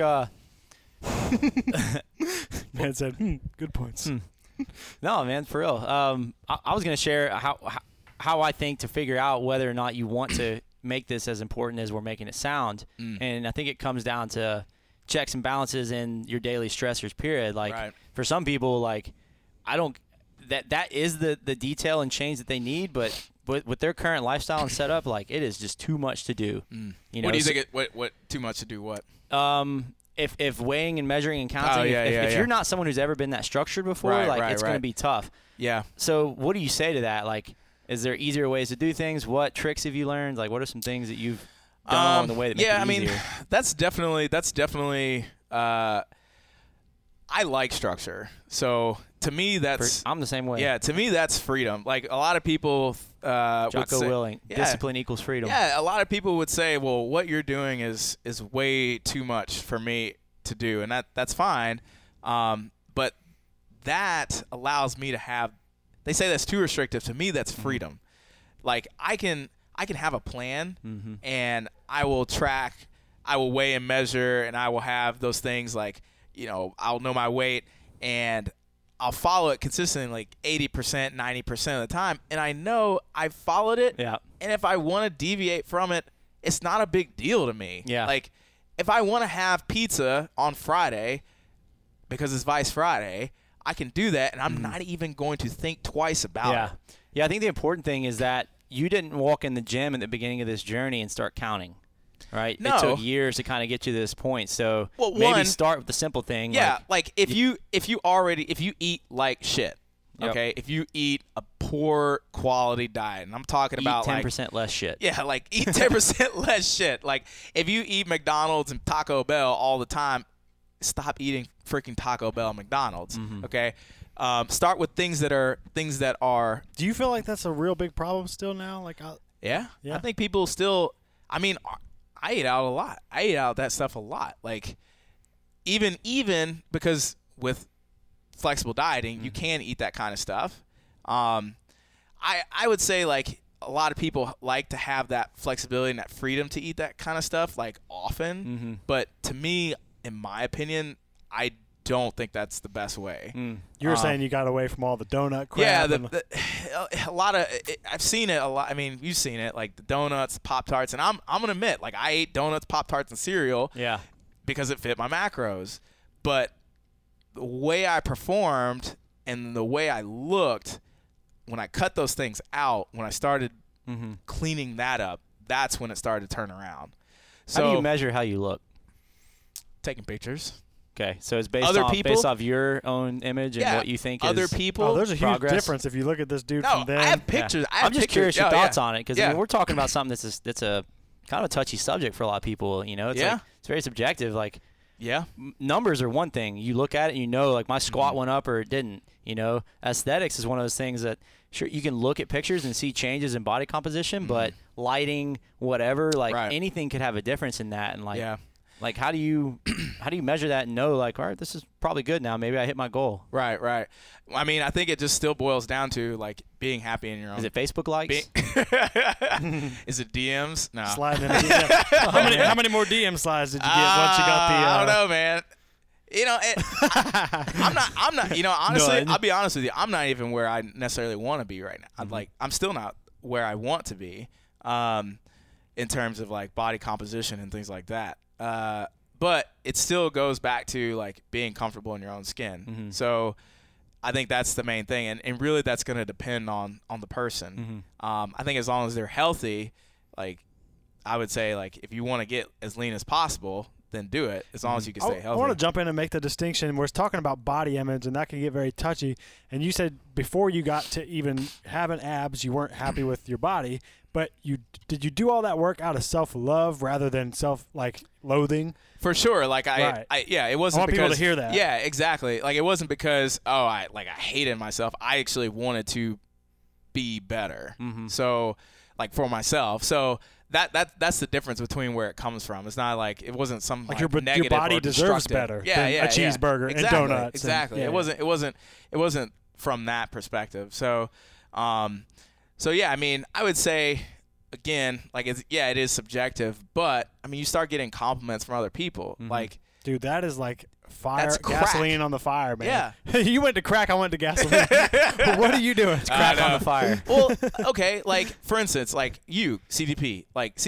Man said, good points. no, man, for real. I was gonna share how I think to figure out whether or not you want to make this as important as we're making it sound, and I think it comes down to checks and balances in your daily stressors. Period. Like Right. for some people, like that is the detail and change that they need, but with their current lifestyle and setup, like it is just too much to do. You know, What do you think? What too much to do? What? If weighing and measuring and counting, if you're not someone who's ever been that structured before, it's going to be tough. Yeah. So what do you say to that? Like, is there easier ways to do things? What tricks have you learned? Like, what are some things that you've done along the way that make it easier? I mean, that's definitely. I like structure. So to me, I'm the same way. Yeah, to me, that's freedom. Like a lot of people would Jocko say, Willing, yeah, discipline equals freedom. Yeah, a lot of people would say, well, what you're doing is way too much for me to do, and that's fine. But that allows me to have. They say that's too restrictive. To me, that's freedom. Like I can have a plan, and I will track, I will weigh and measure, and I will have those things like, I'll know my weight, and I'll follow it consistently like 80%, 90% of the time, and I know I've followed it. Yeah. And if I want to deviate from it, it's not a big deal to me. Yeah. Like if I want to have pizza on Friday because it's Vice Friday, I can do that, and I'm not even going to think twice about it. Yeah, I think the important thing is that you didn't walk in the gym at the beginning of this journey and start counting, right? No. It took years to kind of get you to this point. So Well, maybe start with the simple thing. Yeah, like if you eat like shit, Yep. okay? If you eat a poor quality diet, and I'm talking eat about 10% less shit. Yeah, like eat 10% less shit. Like if you eat McDonald's and Taco Bell all the time, stop eating freaking Taco Bell and McDonald's. Okay, start with things that are. Do you feel like that's a real big problem still now? Like, Yeah, Yeah. I think people still. I mean, I eat out a lot. I eat out that stuff a lot. Like even because with flexible dieting, you can eat that kind of stuff. I would say like a lot of people like to have that flexibility and that freedom to eat that kind of stuff like often. But to me, in my opinion, I don't think that's the best way. you were saying you got away from all the donut crap. Yeah, a lot of I've seen it a lot. I mean, you've seen it, like the donuts, the Pop-Tarts, and I'm gonna admit, like I ate donuts, Pop-Tarts, and cereal Yeah. because it fit my macros. But the way I performed and the way I looked when I cut those things out, when I started cleaning that up, that's when it started to turn around. So How do you measure how you look? taking pictures. Okay, so it's based Other off people? your own image and Yeah, what you think other is people. Oh, there's a huge progress. difference if you look at this dude No, from then. I have pictures. I have I'm just pictures. curious your Oh, thoughts yeah. on it, because Yeah. we're talking about something that's a kind of a touchy subject for a lot of people. It's Yeah. like, it's very subjective. Like, Yeah. Numbers are one thing. You look at it and you know, like my squat went up or it didn't. You know, aesthetics is one of those things that sure you can look at pictures and see changes in body composition, but lighting, whatever, like anything could have a difference in that. And like how do you measure that and know like, all right, this is probably good now. Maybe I hit my goal. Right. I mean, I think it just still boils down to like being happy in your own. Is it Facebook likes? Is it DMs? No. Sliding in the DM. How many more DM slides did you get once you got the? I don't know, man. You know, I'm not. You know, honestly, I'll be honest with you. I'm not even where I necessarily want to be right now. I'm still not where I want to be, in terms of like body composition and things like that. But it still goes back to like being comfortable in your own skin. So I think that's the main thing, and really that's going to depend on the person. I think as long as they're healthy, like I would say, like if you want to get as lean as possible, then do it as long as you can stay healthy. I want to jump in and make the distinction. We're talking about body image, and that can get very touchy. And you said before you got to even having abs, you weren't happy with your body. But did you do all that work out of self-love rather than loathing? For sure. Like it wasn't. I want because, people to hear that. Yeah, exactly. Like it wasn't because I hated myself. I actually wanted to be better. So like for myself. So that's the difference between where it comes from. It's not like it wasn't some like your negative body or deserves better than a cheeseburger and donuts. Exactly. It wasn't from that perspective. So yeah, I mean, I would say again, like it is subjective, but I mean, you start getting compliments from other people. Like, dude, that is like fire, that's gasoline on the fire, man. Yeah. You went to crack, I went to gasoline. What are you doing? It's crack on the fire. Well, okay, like for instance, like you, CDP,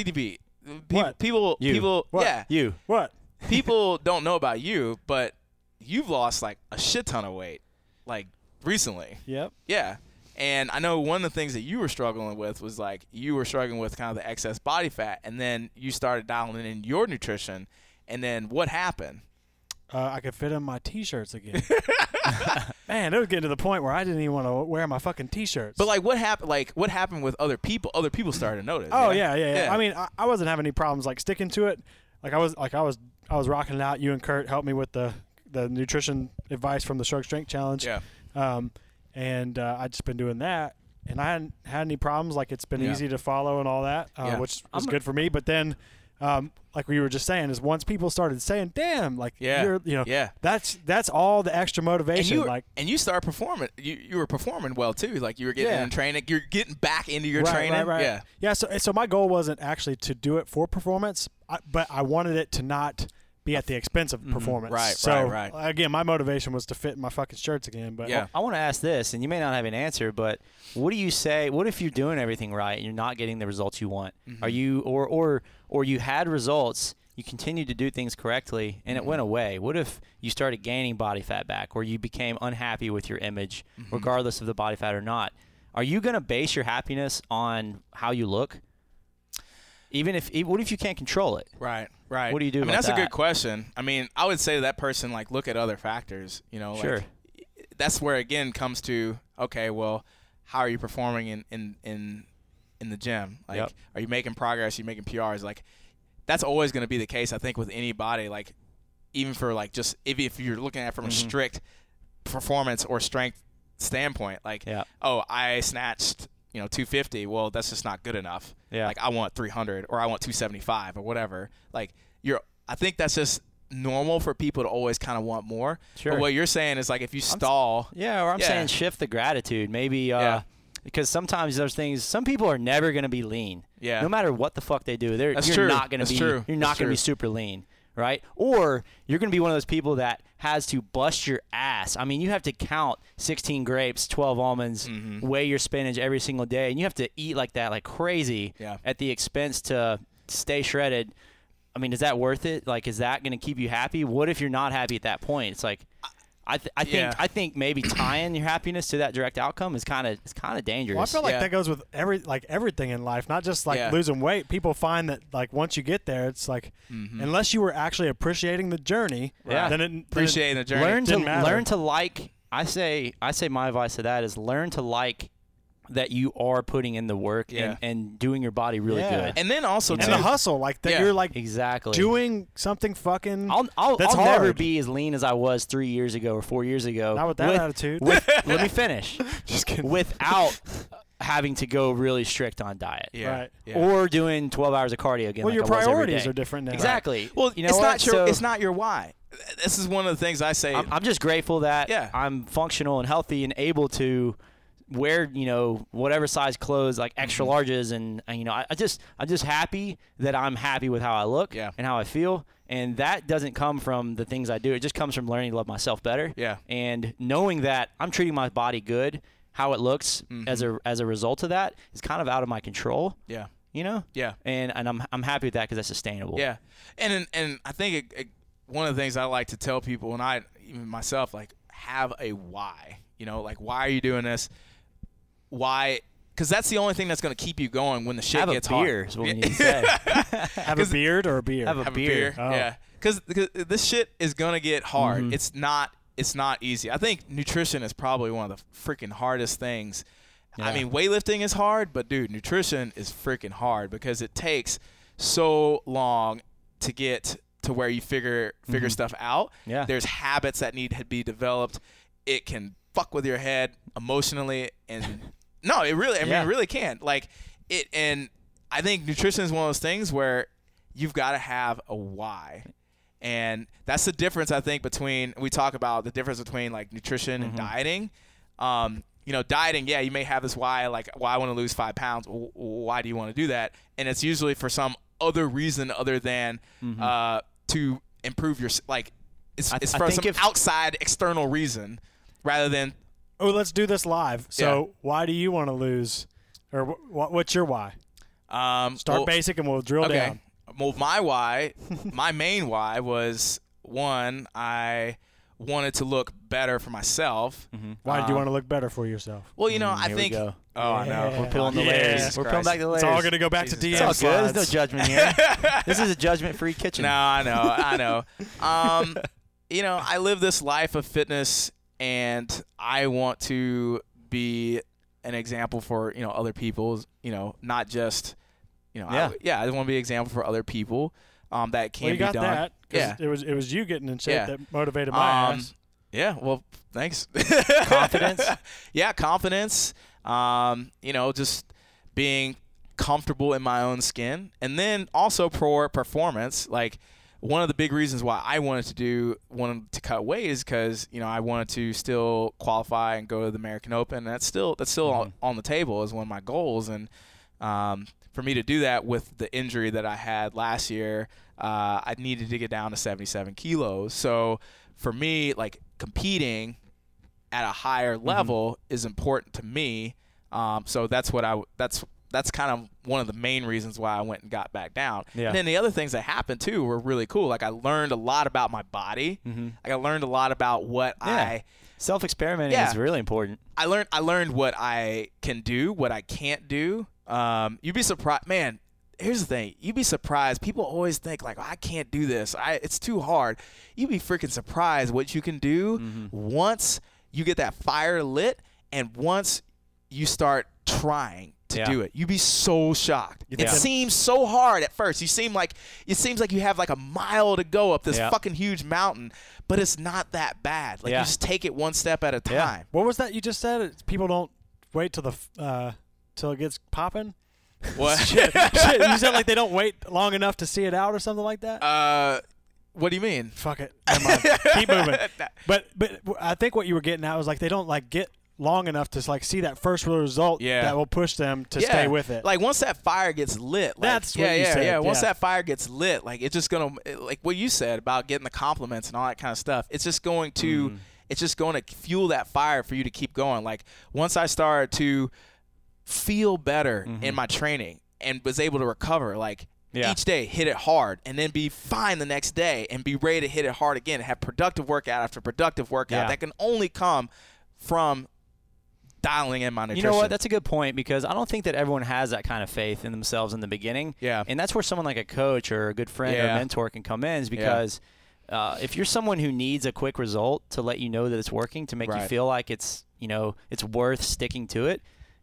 What? People, What? yeah, You. What? people don't know about you, but you've lost like a shit ton of weight, like recently. Yep. Yeah. And I know one of the things that you were struggling with was like you were struggling with kind of the excess body fat, and then you started dialing in your nutrition, and then what happened? I could fit in my T-shirts again. Man, it was getting to the point where I didn't even want to wear my fucking T-shirts. But like what happened? Like what happened with other people? Other people started to notice. Oh yeah. I mean, I wasn't having any problems like sticking to it. Like I was rocking it out. You and Kurt helped me with the nutrition advice from the Shrug Strength Challenge. Yeah. And I just been doing that, and I hadn't had any problems. Like it's been easy to follow and all that, which was good for me. But then, like we were just saying, is once people started saying, "Damn, like that's all the extra motivation." And you start performing. You were performing well too. Like you were getting in training. You're getting back into your training. Right. Yeah. So my goal wasn't actually to do it for performance, but I wanted it to not be at the expense of performance. Right. Again, my motivation was to fit in my fucking shirts again. But I want to ask this, and you may not have an answer, but what do you say? What if you're doing everything right and you're not getting the results you want? Are you or you had results, you continued to do things correctly, and it went away? What if you started gaining body fat back, or you became unhappy with your image, regardless of the body fat or not? Are you going to base your happiness on how you look? What if you can't control it? Right. What do you do? I mean, about that's that? a good question. I mean, I would say to that person, like, look at other factors. You know, sure. Like, that's where again comes to okay, well, how are you performing in the gym? Like, are you making progress? Are you making PRs? Like, that's always going to be the case. I think with anybody, like, even for like just if you're looking at it from a strict performance or strength standpoint, like, oh, I snatched 250. Well, that's just not good enough. Yeah. Like I want 300 or I want 275 or whatever. Like I think that's just normal for people to always kind of want more. Sure. But what you're saying is like if you stall. Or I'm saying shift the gratitude. Maybe because sometimes those things, some people are never going to be lean. Yeah. No matter what the fuck they do, you're not going to be. True. You're not going to be super lean. Right? Or you're going to be one of those people that has to bust your ass. I mean, you have to count 16 grapes, 12 almonds, weigh your spinach every single day, and you have to eat like that, like crazy, at the expense to stay shredded. I mean, is that worth it? Like, is that going to keep you happy? What if you're not happy at that point? It's like, I think maybe tying your happiness to that direct outcome is kind of dangerous. Well, I feel like that goes with everything in life, not just like losing weight. People find that like once you get there, it's like unless you were actually appreciating the journey, then appreciating the journey. Learn to like. I say my advice to that is learn to like that you are putting in the work and doing your body really good. And then also and the hustle, like that you're like exactly doing something fucking. I'll that's never hard. be as lean as I was 3 years ago or 4 years ago. Not with that attitude. Let me finish. Just kidding. Without having to go really strict on diet. Right. Or doing 12 hours of cardio again. Well, like your I was every priorities day. are different now. Exactly. Right. Well, you know it's not your why. This is one of the things I say. I'm just grateful that I'm functional and healthy and able to wear, you know, whatever size clothes, like extra larges, and you know, I'm just happy that I'm happy with how I look and how I feel, and that doesn't come from the things I do. It just comes from learning to love myself better. And knowing that I'm treating my body good, how it looks as a result of that is kind of out of my control. You know. And I'm happy with that because that's sustainable. And I think one of the things I like to tell people, and I even myself, like, have a why. You know, like, why are you doing this? Why? Because that's the only thing that's going to keep you going when the shit gets hard. Have a beer is what we need to say. Have a beard or a beer? Have a beer. Oh. Yeah. Because this shit is going to get hard. It's not easy. I think nutrition is probably one of the freaking hardest things. I mean, weightlifting is hard, but, dude, nutrition is freaking hard because it takes so long to get to where you figure stuff out. There's habits that need to be developed. It can fuck with your head emotionally, and no, it really, it really can. Like it, and I think nutrition is one of those things where you've got to have a why, and that's the difference. I think we talk about the difference between like nutrition and dieting. You know, dieting, you may have this why, like, well, I want to lose 5 pounds. Why do you want to do that? And it's usually for some other reason other than to improve your, like, it's for some outside external reason rather than. Oh, let's do this live. So why do you want to lose, or what's your why? Start basic and we'll drill down. Well, my main why was, one, I wanted to look better for myself. Why did you want to look better for yourself? Well, you know, I think. Oh, I know. We're peeling the layers. We're peeling back the layers. It's all going to go back to DM. It's all good. There's no judgment here. This is a judgment-free kitchen. No, I know. You know, I live this life of fitness, and I want to be an example for, you know, other people. You know, not just, you know, I want to be an example for other people. That can be done. That, it was you getting in shape that motivated my ass. Yeah, well, thanks. Confidence. Confidence. You know, just being comfortable in my own skin, and then also for performance. Like, one of the big reasons why I wanted to cut weight is because, you know, I wanted to still qualify and go to the American Open. And that's still on the table as one of my goals, and for me to do that with the injury that I had last year, I needed to get down to 77 kilos. So for me, like, competing at a higher level is important to me. So that's kind of one of the main reasons why I went and got back down. And then the other things that happened too were really cool. Like, I learned a lot about my body. Like, I learned a lot about what self-experimenting is really important. I learned what I can do, what I can't do. You'd be surprised, man. Here's the thing. You'd be surprised. People always think, like, I can't do this. It's too hard. You'd be freaking surprised what you can do once you get that fire lit and once you start trying to do it. You'd be so shocked. It seems so hard at first. It seems like you have like a mile to go up this fucking huge mountain, but it's not that bad. Like, you just take it one step at a time. What was that you just said? People don't wait till till it gets popping. What? Shit. You said like they don't wait long enough to see it out or something like that? What do you mean? Fuck it. Never mind. Keep moving. But I think what you were getting at was like they don't like get long enough to like see that first result that will push them to stay with it. Like, once that fire gets lit, like, that's what you said. Once that fire gets lit, like, it's just gonna, like what you said about getting the compliments and all that kind of stuff. It's just going to fuel that fire for you to keep going. Like, once I started to feel better in my training and was able to recover, like, each day hit it hard and then be fine the next day and be ready to hit it hard again and have productive workout after productive workout that can only come from dialing in my nutrition. You know what? That's a good point, because I don't think that everyone has that kind of faith in themselves in the beginning. And that's where someone like a coach or a good friend or a mentor can come in, is because if you're someone who needs a quick result to let you know that it's working, to make you feel like it's, you know, it's worth sticking to it,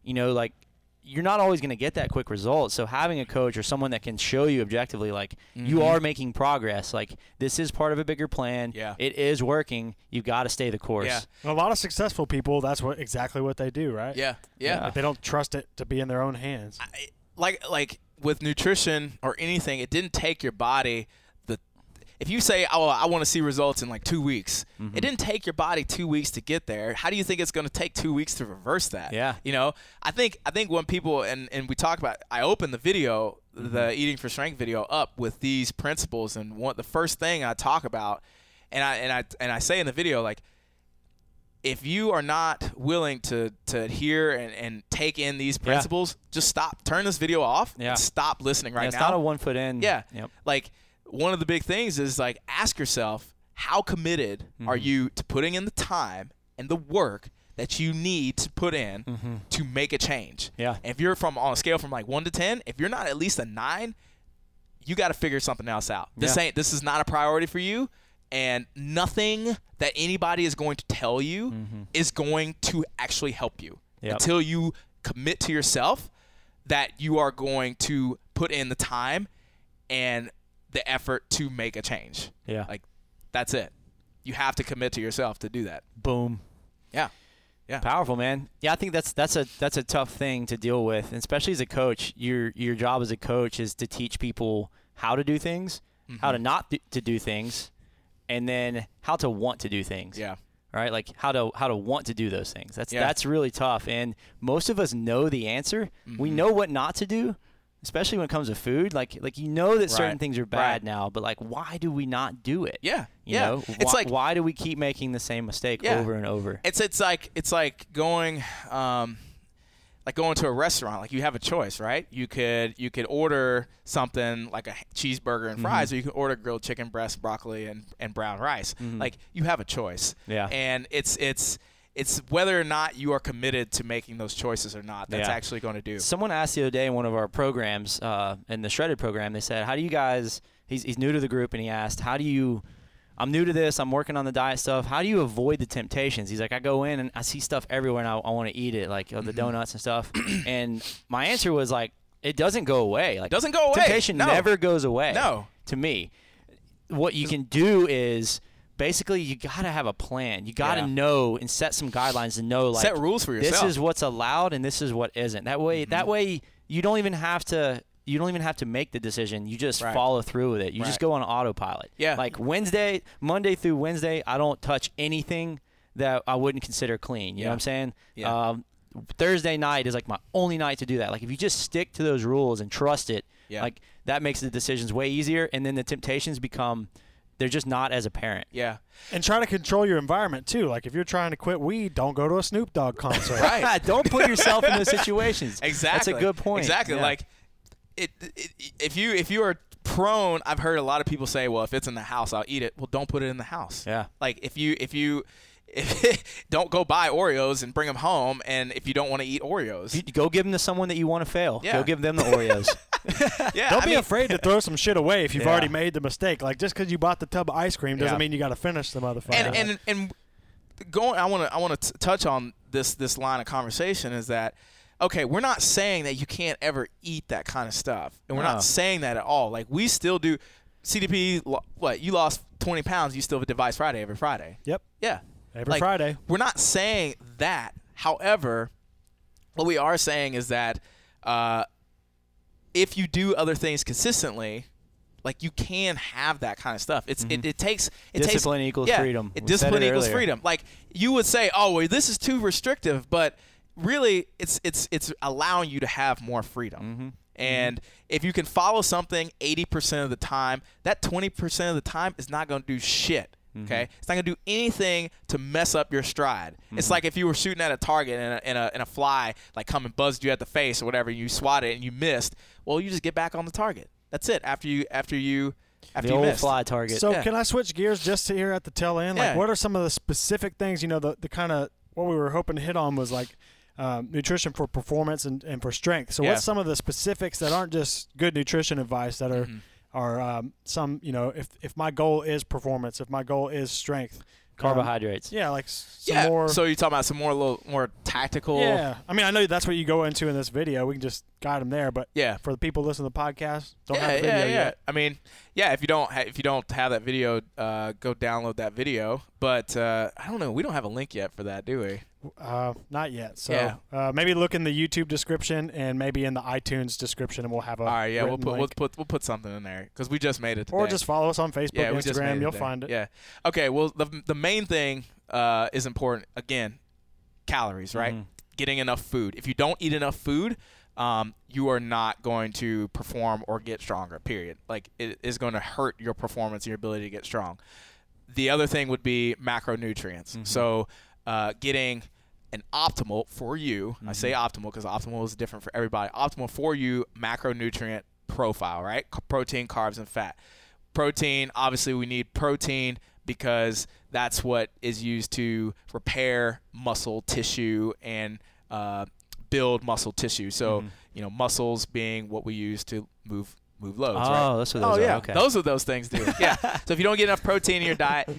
like you're not always going to get that quick result. So having a coach or someone that can show you objectively, like you are making progress, like this is part of a bigger plan. Yeah. It is working. You've got to stay the course. Yeah. A lot of successful people, that's exactly what they do, right? Yeah. Like they don't trust it to be in their own hands. Like with nutrition or anything, it didn't take your body if you say, oh, I want to see results in like 2 weeks, it didn't take your body 2 weeks to get there. How do you think it's going to take 2 weeks to reverse that? Yeah. I think when people, and we talk about, I opened the video, the Eating for Strength video up with these principles. And the first thing I talk about, and I say in the video, like, if you are not willing to adhere and take in these principles, just stop. Turn this video off and stop listening right now. It's not a 1 foot in. Yeah. Yep. Like, one of the big things is, like, ask yourself, how committed are you to putting in the time and the work that you need to put in to make a change? Yeah. And if you're on a scale from like 1 to 10, if you're not at least a 9, you got to figure something else out. This is not a priority for you, and nothing that anybody is going to tell you is going to actually help you until you commit to yourself that you are going to put in the time and the effort to make a change. Yeah. Like, that's it. You have to commit to yourself to do that. Boom. Yeah. Yeah. Powerful, man. Yeah, I think that's a tough thing to deal with, and especially as a coach. Your job as a coach is to teach people how to do things, how to not to do things, and then how to want to do things. Yeah. Right? Like how to want to do those things. That's really tough, and most of us know the answer. We know what not to do. Especially when it comes to food, like that certain things are bad now, but like, why do we not do it? Yeah, you know, why do we keep making the same mistake over and over? It's like going to a restaurant. Like, you have a choice, right? You could order something like a cheeseburger and fries, or you could order grilled chicken breast, broccoli, and brown rice. Like, you have a choice. Yeah, and it's whether or not you are committed to making those choices or not. That's actually going to do. Someone asked the other day in one of our programs, in the Shredded program, they said, how do you guys, he's new to the group, and he asked, I'm new to this, I'm working on the diet stuff, how do you avoid the temptations? He's like, I go in and I see stuff everywhere and I want to eat it, like the donuts and stuff. And my answer was like, it doesn't go away. Like, doesn't go away. Temptation never goes away. No. To me. What you can do is, basically, you got to have a plan. You got to know and set some guidelines to know, like, set rules for yourself. This is what's allowed and this is what isn't. That way you don't even have to make the decision. You just follow through with it. You just go on autopilot. Yeah. Like Monday through Wednesday, I don't touch anything that I wouldn't consider clean. You know what I'm saying? Yeah. Thursday night is like my only night to do that. Like, if you just stick to those rules and trust it, like, that makes the decisions way easier, and then the temptations they're just not as apparent. Yeah. And try to control your environment, too. Like, if you're trying to quit weed, don't go to a Snoop Dogg concert. Right. Don't put yourself in those situations. Exactly. That's a good point. Exactly. Yeah. Like, if you are prone, I've heard a lot of people say, well, if it's in the house, I'll eat it. Well, don't put it in the house. Yeah. Like, if don't go buy Oreos and bring them home, and if you don't want to eat Oreos. You go give them to someone that you want to fail. Yeah. Go give them the Oreos. Yeah, Don't be afraid to throw some shit away if you've already made the mistake. Like, just because you bought the tub of ice cream doesn't mean you got to finish the motherfucker. And going, I want to touch on this line of conversation is that, okay, we're not saying that you can't ever eat that kind of stuff, and we're not saying that at all. Like, we still do. CDP, what, you lost 20 pounds, you still have a Device Friday every Friday. Yep. Yeah. Every Friday. We're not saying that. However, what we are saying is that if you do other things consistently, like, you can have that kind of stuff. It takes discipline equals freedom. Discipline equals freedom. Like, you would say, oh, well, this is too restrictive, but really it's allowing you to have more freedom. And if you can follow something 80% of the time, that 20% of the time is not going to do shit. Okay, it's not gonna do anything to mess up your stride. It's like if you were shooting at a target and a fly like come and buzzed you at the face or whatever, and you swat it and you missed. Well, you just get back on the target. That's it. After you the old missed. fly target. So can I switch gears just to here at the tail end? Like, what are some of the specific things? You know, the kind of what we were hoping to hit on was like nutrition for performance and for strength. So what's some of the specifics that aren't just good nutrition advice that are some, you know, if my goal is performance, if my goal is strength, Carbohydrates. Yeah, like some more. So you're talking about some more tactical. Yeah, I mean, I know that's what you go into in this video. We can just guide them there, but yeah, for the people listening to the podcast, don't have the video yet. I mean, yeah, if you don't have that video, go download that video. But I don't know, we don't have a link yet for that, do we? Not yet. So maybe look in the YouTube description and maybe in the iTunes description, and we'll have a. All right, yeah, we'll put something in there because we just made it today. Or just follow us on Facebook, Instagram. You'll find it. Yeah. Okay. Well, the main thing is important. Again, calories, right? Mm-hmm. Getting enough food. If you don't eat enough food, you are not going to perform or get stronger. Period. Like, it is going to hurt your performance and your ability to get strong. The other thing would be macronutrients. Mm-hmm. So, getting an optimal for you. Mm-hmm. I say optimal because optimal is different for everybody. Optimal for you macronutrient profile, right? Protein, carbs, and fat. Protein, obviously we need protein because that's what is used to repair muscle tissue and build muscle tissue. So, muscles being what we use to move loads, right? Oh, that's what those are. Yeah. Okay. Those are those things do. Yeah. So if you don't get enough protein in your diet,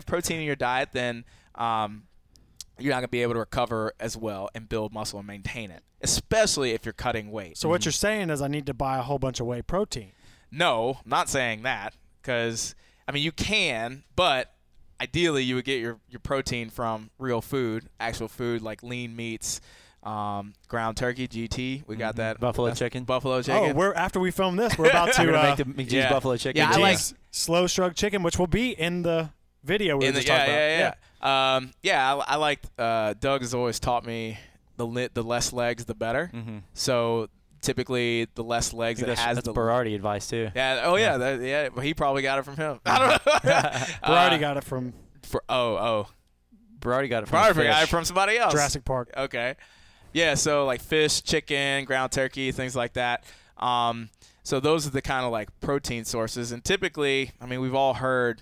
then you're not going to be able to recover as well and build muscle and maintain it, especially if you're cutting weight. So what you're saying is I need to buy a whole bunch of whey protein. No, I'm not saying that because, I mean, you can, but ideally you would get your protein from real food, actual food like lean meats, ground turkey, GT. We got that. Buffalo chicken. Oh, after we film this, we're about to make the McGee's buffalo chicken. Yeah, I like slow shrug chicken, which will be in the video we were just talking about. I liked Doug has always taught me the less legs the better. Mm-hmm. So typically the less legs it has. That's Berardi advice too. Yeah. Oh yeah. Well, he probably got it from him. I don't know. Berardi got it from. Berardi got it from somebody else. Jurassic Park. Okay. Yeah. So like fish, chicken, ground turkey, things like that. So those are the kind of like protein sources, and typically, I mean, we've all heard,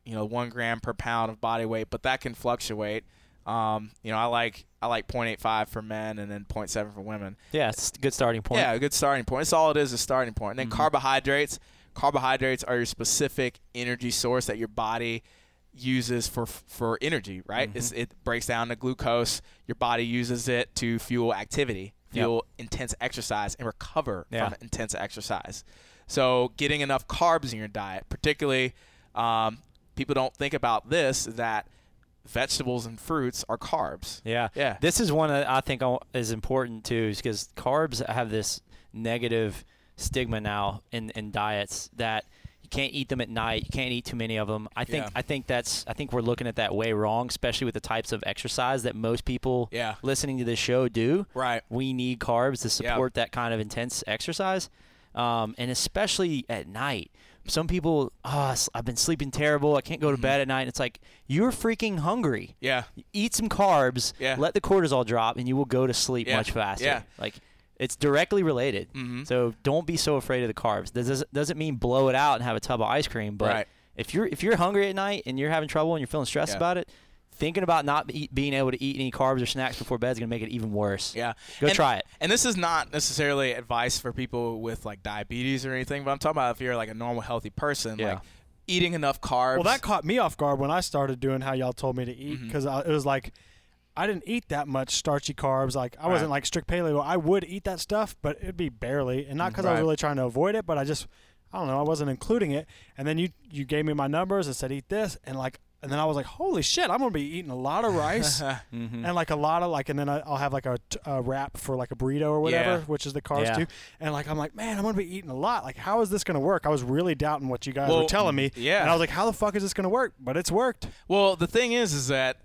1 gram per pound of body weight, but that can fluctuate. I like 0.85 for men and then 0.7 for women. Yeah, it's a good starting point. Yeah, a good starting point. That's all it is, a starting point. And then carbohydrates. Carbohydrates are your specific energy source that your body uses for energy, right? Mm-hmm. It breaks down to glucose. Your body uses it to fuel activity, intense exercise, and recover from intense exercise. So getting enough carbs in your diet, particularly people don't think about this, that vegetables and fruits are carbs. Yeah. This is one that I think is important too, because carbs have this negative stigma now in diets that you can't eat them at night. You can't eat too many of them. I think we're looking at that way wrong, especially with the types of exercise that most people listening to this show do. Right. We need carbs to support that kind of intense exercise, and especially at night. Some people, I've been sleeping terrible. I can't go to bed at night. And it's like, you're freaking hungry. Yeah. Eat some carbs. Yeah. Let the cortisol drop, and you will go to sleep much faster. Yeah. Like, it's directly related. Mm-hmm. So don't be so afraid of the carbs. This doesn't mean blow it out and have a tub of ice cream. But if you're hungry at night and you're having trouble and you're feeling stressed about it, thinking about not being able to eat any carbs or snacks before bed is going to make it even worse. Yeah. Try it. And this is not necessarily advice for people with like diabetes or anything, but I'm talking about if you're like a normal healthy person, like eating enough carbs. Well, that caught me off guard when I started doing how y'all told me to eat, because it was like I didn't eat that much starchy carbs. Like I wasn't like strict paleo. I would eat that stuff, but it'd be barely, and not because I was really trying to avoid it, but I don't know, I wasn't including it. And then you gave me my numbers and said eat this, and then I was like, holy shit, I'm going to be eating a lot of rice and like a lot of and then I'll have like a wrap for like a burrito or whatever, which is the carbs too. And like, I'm like, man, I'm going to be eating a lot. Like, how is this going to work? I was really doubting what you guys were telling me. Yeah. And I was like, how the fuck is this going to work? But it's worked. Well, the thing is that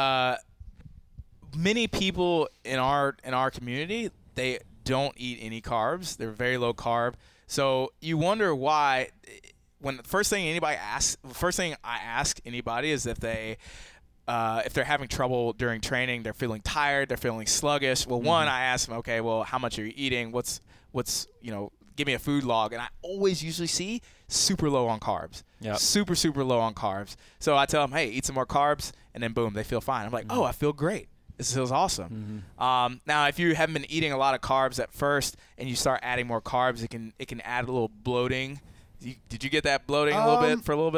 many people in our community, they don't eat any carbs. They're very low carb. So you wonder why. When the first thing I ask anybody is if they're having trouble during training, they're feeling tired, they're feeling sluggish. Well, one, I ask them, okay, well, how much are you eating? What's give me a food log, and I always usually see super low on carbs. Yep. Super low on carbs. So I tell them, hey, eat some more carbs, and then boom, they feel fine. I'm like, oh, I feel great. This feels awesome. Now, if you haven't been eating a lot of carbs at first, and you start adding more carbs, it can add a little bloating. Did you get that bloating a little bit for a little bit?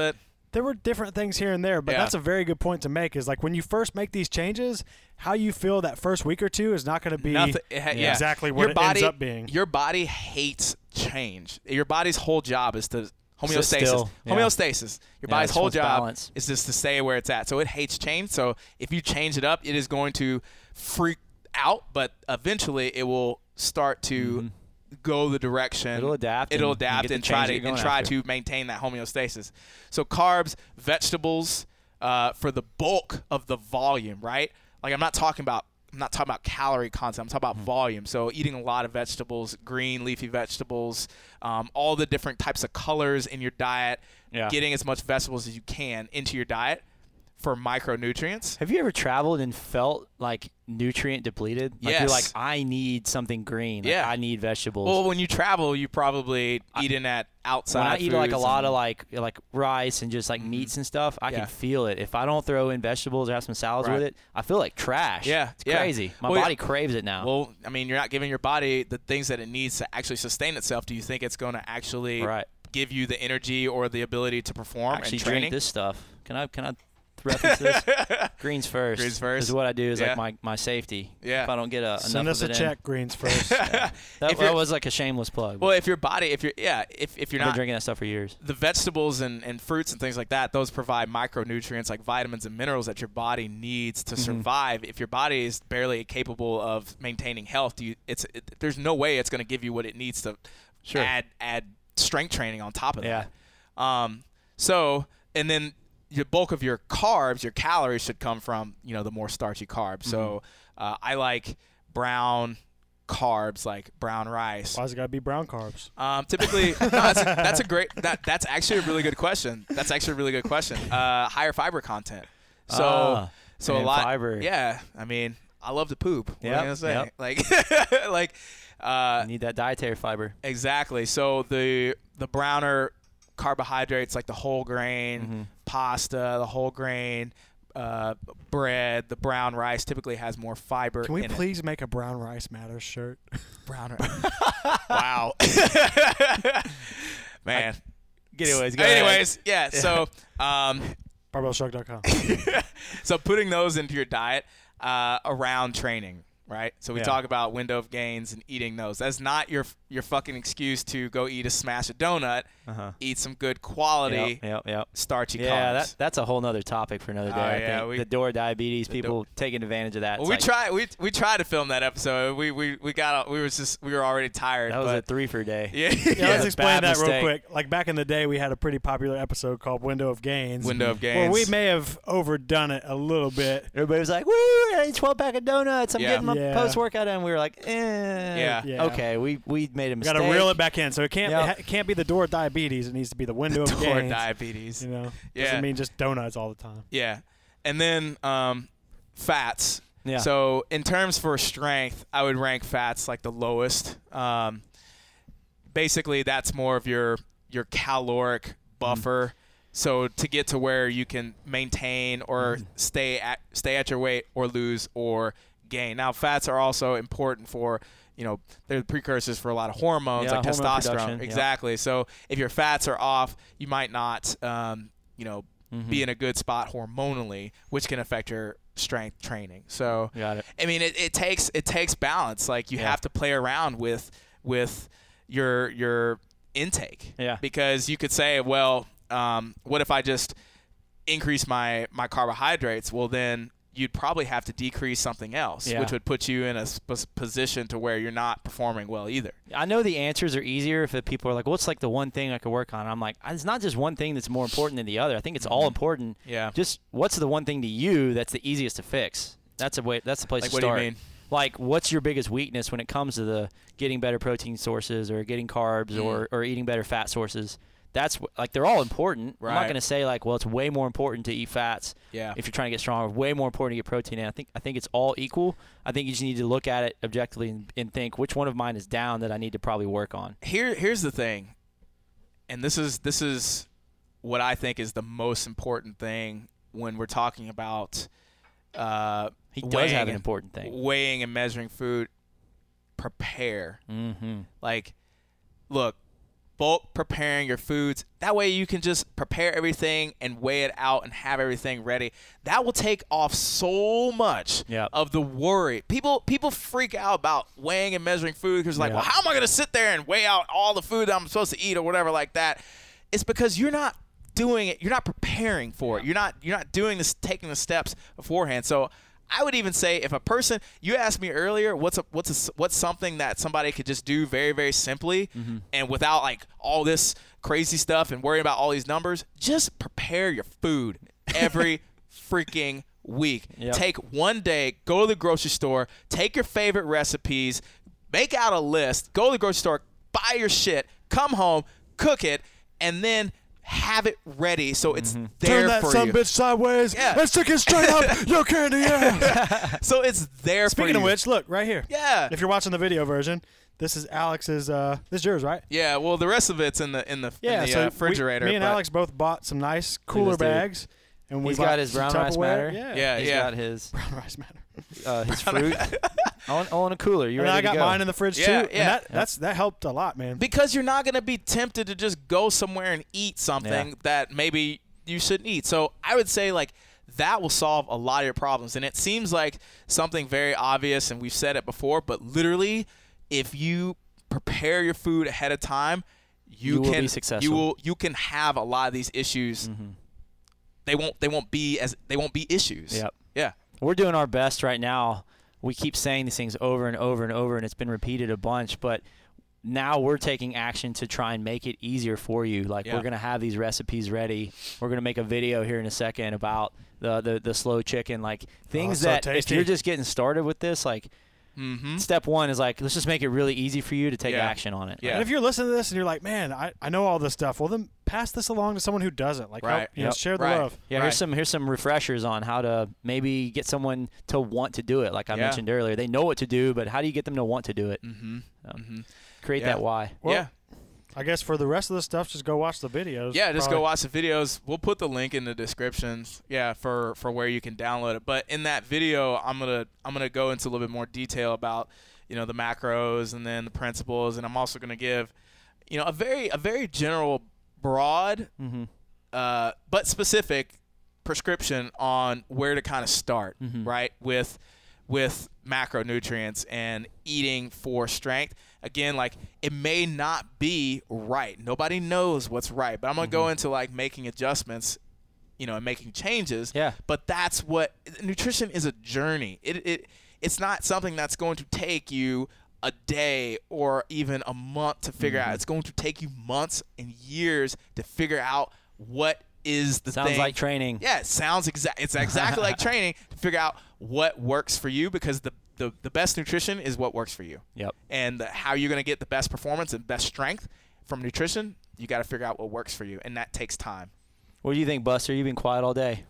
There were different things here and there, but that's a very good point to make. Is like when you first make these changes, how you feel that first week or two is not going to be exactly what it ends up being. Your body hates change. Your body's whole job is to homeostasis. Homeostasis. Your body's whole job is just to stay where it's at. So it hates change. So if you change it up, it is going to freak out, but eventually it will start to go the direction. It'll adapt and try to maintain that homeostasis. So carbs, vegetables, for the bulk of the volume, right? Like I'm not talking about calorie content. I'm talking about volume. So eating a lot of vegetables, green leafy vegetables, all the different types of colors in your diet, getting as much vegetables as you can into your diet for micronutrients. Have you ever traveled and felt like nutrient depleted? Like yes. You're like, I need something green. Like, I need vegetables. Well, when you travel, you probably eat in at outside When I eat like a lot of like rice and just like meats and stuff, I can feel it. If I don't throw in vegetables or have some salads with it, I feel like trash. Yeah. It's crazy. My body craves it now. Well, I mean, you're not giving your body the things that it needs to actually sustain itself. Do you think it's going to actually give you the energy or the ability to perform actually and training? Drink this stuff. Can I reference this? Greens first. Greens first. Is what I do is like my safety. Yeah. If I don't get send us a check, Greens first. That was like a shameless plug. Well, if you're not been drinking that stuff for years. The vegetables and fruits and things like that, those provide micronutrients like vitamins and minerals that your body needs to survive. If your body is barely capable of maintaining health, there's no way it's going to give you what it needs to add strength training on top of that. So, and then the bulk of your carbs, your calories should come from, the more starchy carbs. So I like brown carbs, like brown rice. Why's it got to be brown carbs? Typically, that's actually a really good question. Higher fiber content. So a lot. Fiber. Yeah. I mean, I love to poop. What am I gonna say? Yep. Like, you need that dietary fiber. Exactly. So the browner carbohydrates, like the whole grain pasta, the whole grain bread, the brown rice typically has more fiber. Can we please make a Brown Rice Matters shirt? Brown rice. Wow. Man. Anyways, yeah. So barbellshrug.com. So putting those into your diet around training. Right? So we talk about window of gains and eating those. That's not your fucking excuse to go eat a smash of donut. Eat some good quality starchy carbs. Yeah, that's a whole nother topic for another day. I think. The door diabetes, people taking advantage of that. Well, we tried to film that episode. We were already tired. That was a 3 day. Yeah. Let's explain that real quick. Like back in the day, we had a pretty popular episode called Window of Gains. Well, we may have overdone it a little bit. Everybody was like, "Woo! I ate 12-pack of donuts. I'm getting my post-workout," and we were like, okay, we made a mistake. Got to reel it back in. So it can't be the door diabetes. It needs to be the window of gains. Door diabetes. Doesn't mean just donuts all the time. Yeah, and then fats. Yeah. So in terms for strength, I would rank fats like the lowest. Basically, that's more of your caloric buffer. So to get to where you can maintain or stay at your weight or lose or gain. Now, fats are also important for, they're the precursors for a lot of hormones like testosterone. Exactly. So if your fats are off, you might not, be in a good spot hormonally, which can affect your strength training. So, got it. I mean, it takes balance. Like you have to play around with your intake. Yeah. Because you could say, well, what if I just increase my carbohydrates? Well, then you'd probably have to decrease something else, which would put you in a position to where you're not performing well either. I know the answers are easier if people are like, what's like the one thing I could work on? I'm like, it's not just one thing that's more important than the other. I think it's all important. Yeah. Just what's the one thing to you that's the easiest to fix? That's the place to start. What do you mean? Like, what's your biggest weakness when it comes to the getting better protein sources or getting carbs or eating better fat sources? That's like they're all important. Right. I'm not going to say like, well, it's way more important to eat fats if you're trying to get stronger. Way more important to get protein in. I think it's all equal. I think you just need to look at it objectively and think which one of mine is down that I need to probably work on. Here's the thing, and this is what I think is the most important thing when we're talking about he does have an important thing. Weighing and measuring food. Prepare. Mm-hmm. Like, look. bulk preparing your foods. That way you can just prepare everything and weigh it out and have everything ready. That will take off so much of the worry. People freak out about weighing and measuring food because well, how am I going to sit there and weigh out all the food that I'm supposed to eat or whatever like that? It's because you're not doing it. You're not preparing for it. You're not doing this, taking the steps beforehand. So I would even say if a person, you asked me earlier, what's something that somebody could just do very, very simply and without like all this crazy stuff and worrying about all these numbers, just prepare your food every freaking week. Take one day, go to the grocery store, take your favorite recipes, make out a list, go to the grocery store, buy your shit, come home, cook it, and then have it ready so it's there for you. Turn that sumbitch sideways and stick it straight up your candy ass. So it's there for you. Speaking of which, look, right here. Yeah. If you're watching the video version, this is Alex's, this is yours, right? Yeah, well, the rest of it's in the refrigerator. Me and Alex both bought some nice cooler bags. And he's got his brown rice matter. Yeah. He's got his brown rice matter. His fruit on a cooler. You ready I got to go. mine in the fridge too. Yeah. And that helped a lot, man. Because you're not going to be tempted to just go somewhere and eat something that maybe you shouldn't eat. So I would say like that will solve a lot of your problems. And it seems like something very obvious, and we've said it before, but literally if you prepare your food ahead of time, you can be successful. You can have a lot of these issues. They won't be issues. Yep. Yeah. We're doing our best right now. We keep saying these things over and over and over, and it's been repeated a bunch, but now we're taking action to try and make it easier for you. Like we're going to have these recipes ready. We're going to make a video here in a second about the slow chicken, like things that if you're just getting started with this, like step one is like, let's just make it really easy for you to take action on it. Yeah. And if you're listening to this and you're like, man, I know all this stuff, well then pass this along to someone who doesn't. Like, help, share the love. Yeah, here's some refreshers on how to maybe get someone to want to do it. Like I mentioned earlier, they know what to do, but how do you get them to want to do it? Create that why. Well, I guess for the rest of the stuff, just go watch the videos. Yeah, just go watch the videos. We'll put the link in the descriptions. Yeah, for where you can download it. But in that video, I'm gonna go into a little bit more detail about the macros and then the principles, and I'm also gonna give a very general, broad, but specific prescription on where to kind of start, right, with macronutrients and eating for strength. Again, like it may not be right. Nobody knows what's right, but I'm going to go into like making adjustments, and making changes. Yeah. But that's what nutrition is, a journey. It's not something that's going to take you a day or even a month to figure out. It's going to take you months and years to figure out what is the thing. Sounds like training. Yeah, it's exactly like training to figure out what works for you, because the best nutrition is what works for you. Yep. And how you're going to get the best performance and best strength from nutrition, you got to figure out what works for you, and that takes time. What do you think, Buster? You've been quiet all day.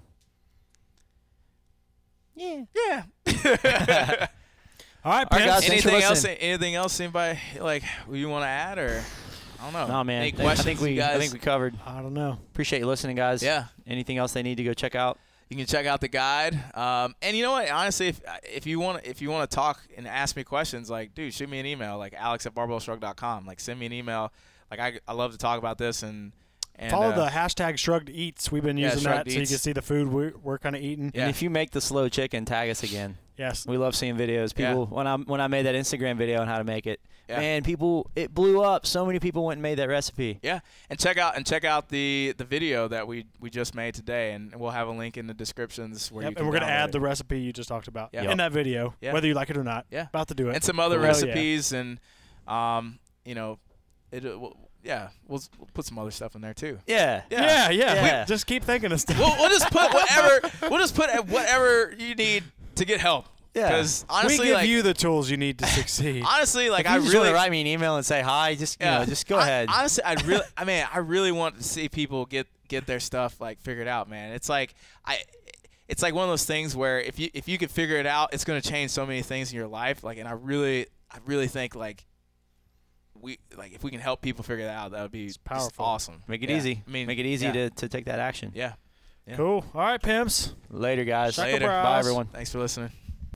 Yeah. All right, guys, anything else? Anybody like you want to add, or I don't know? No, man. Any questions, I think we covered. I don't know. Appreciate you listening, guys. Yeah. Anything else they need to go check out? You can check out the guide. And you know what? Honestly, if you want to talk and ask me questions, like, dude, shoot me an email, like alex@barbellshrug.com. Like, send me an email. Like, I love to talk about this and follow the hashtag #ShruggedEats. We've been using that so you Eats. can see the food we're kind of eating. Yeah. And if you make the slow chicken, tag us again. Yes. We love seeing videos. People, when I made that Instagram video on how to make it, man, it blew up. So many people went and made that recipe. Yeah, and check out the video that we just made today, and we'll have a link in the descriptions where you can. And we're gonna add it. the recipe you just talked about Yeah. in that video, whether you like it or not. Yeah, about to do it. And some other recipes, and we'll put some other stuff in there too. Yeah. Just keep thinking of stuff. We'll just put whatever. We'll just put whatever you need to get help. Yeah. Because honestly, we give you the tools you need to succeed. Honestly, like if you I just really want to write me an email and say hi. Just go ahead. Honestly, I really want to see people get their stuff like figured out, man. It's like one of those things where if you can figure it out, it's going to change so many things in your life. Like, and I really think like if we can help people figure that out, that would be powerful. Awesome. Make it easy. I mean, make it easy to take that action. Yeah. Cool. All right, pimps. Later, guys. Later. Bye, everyone. Thanks for listening.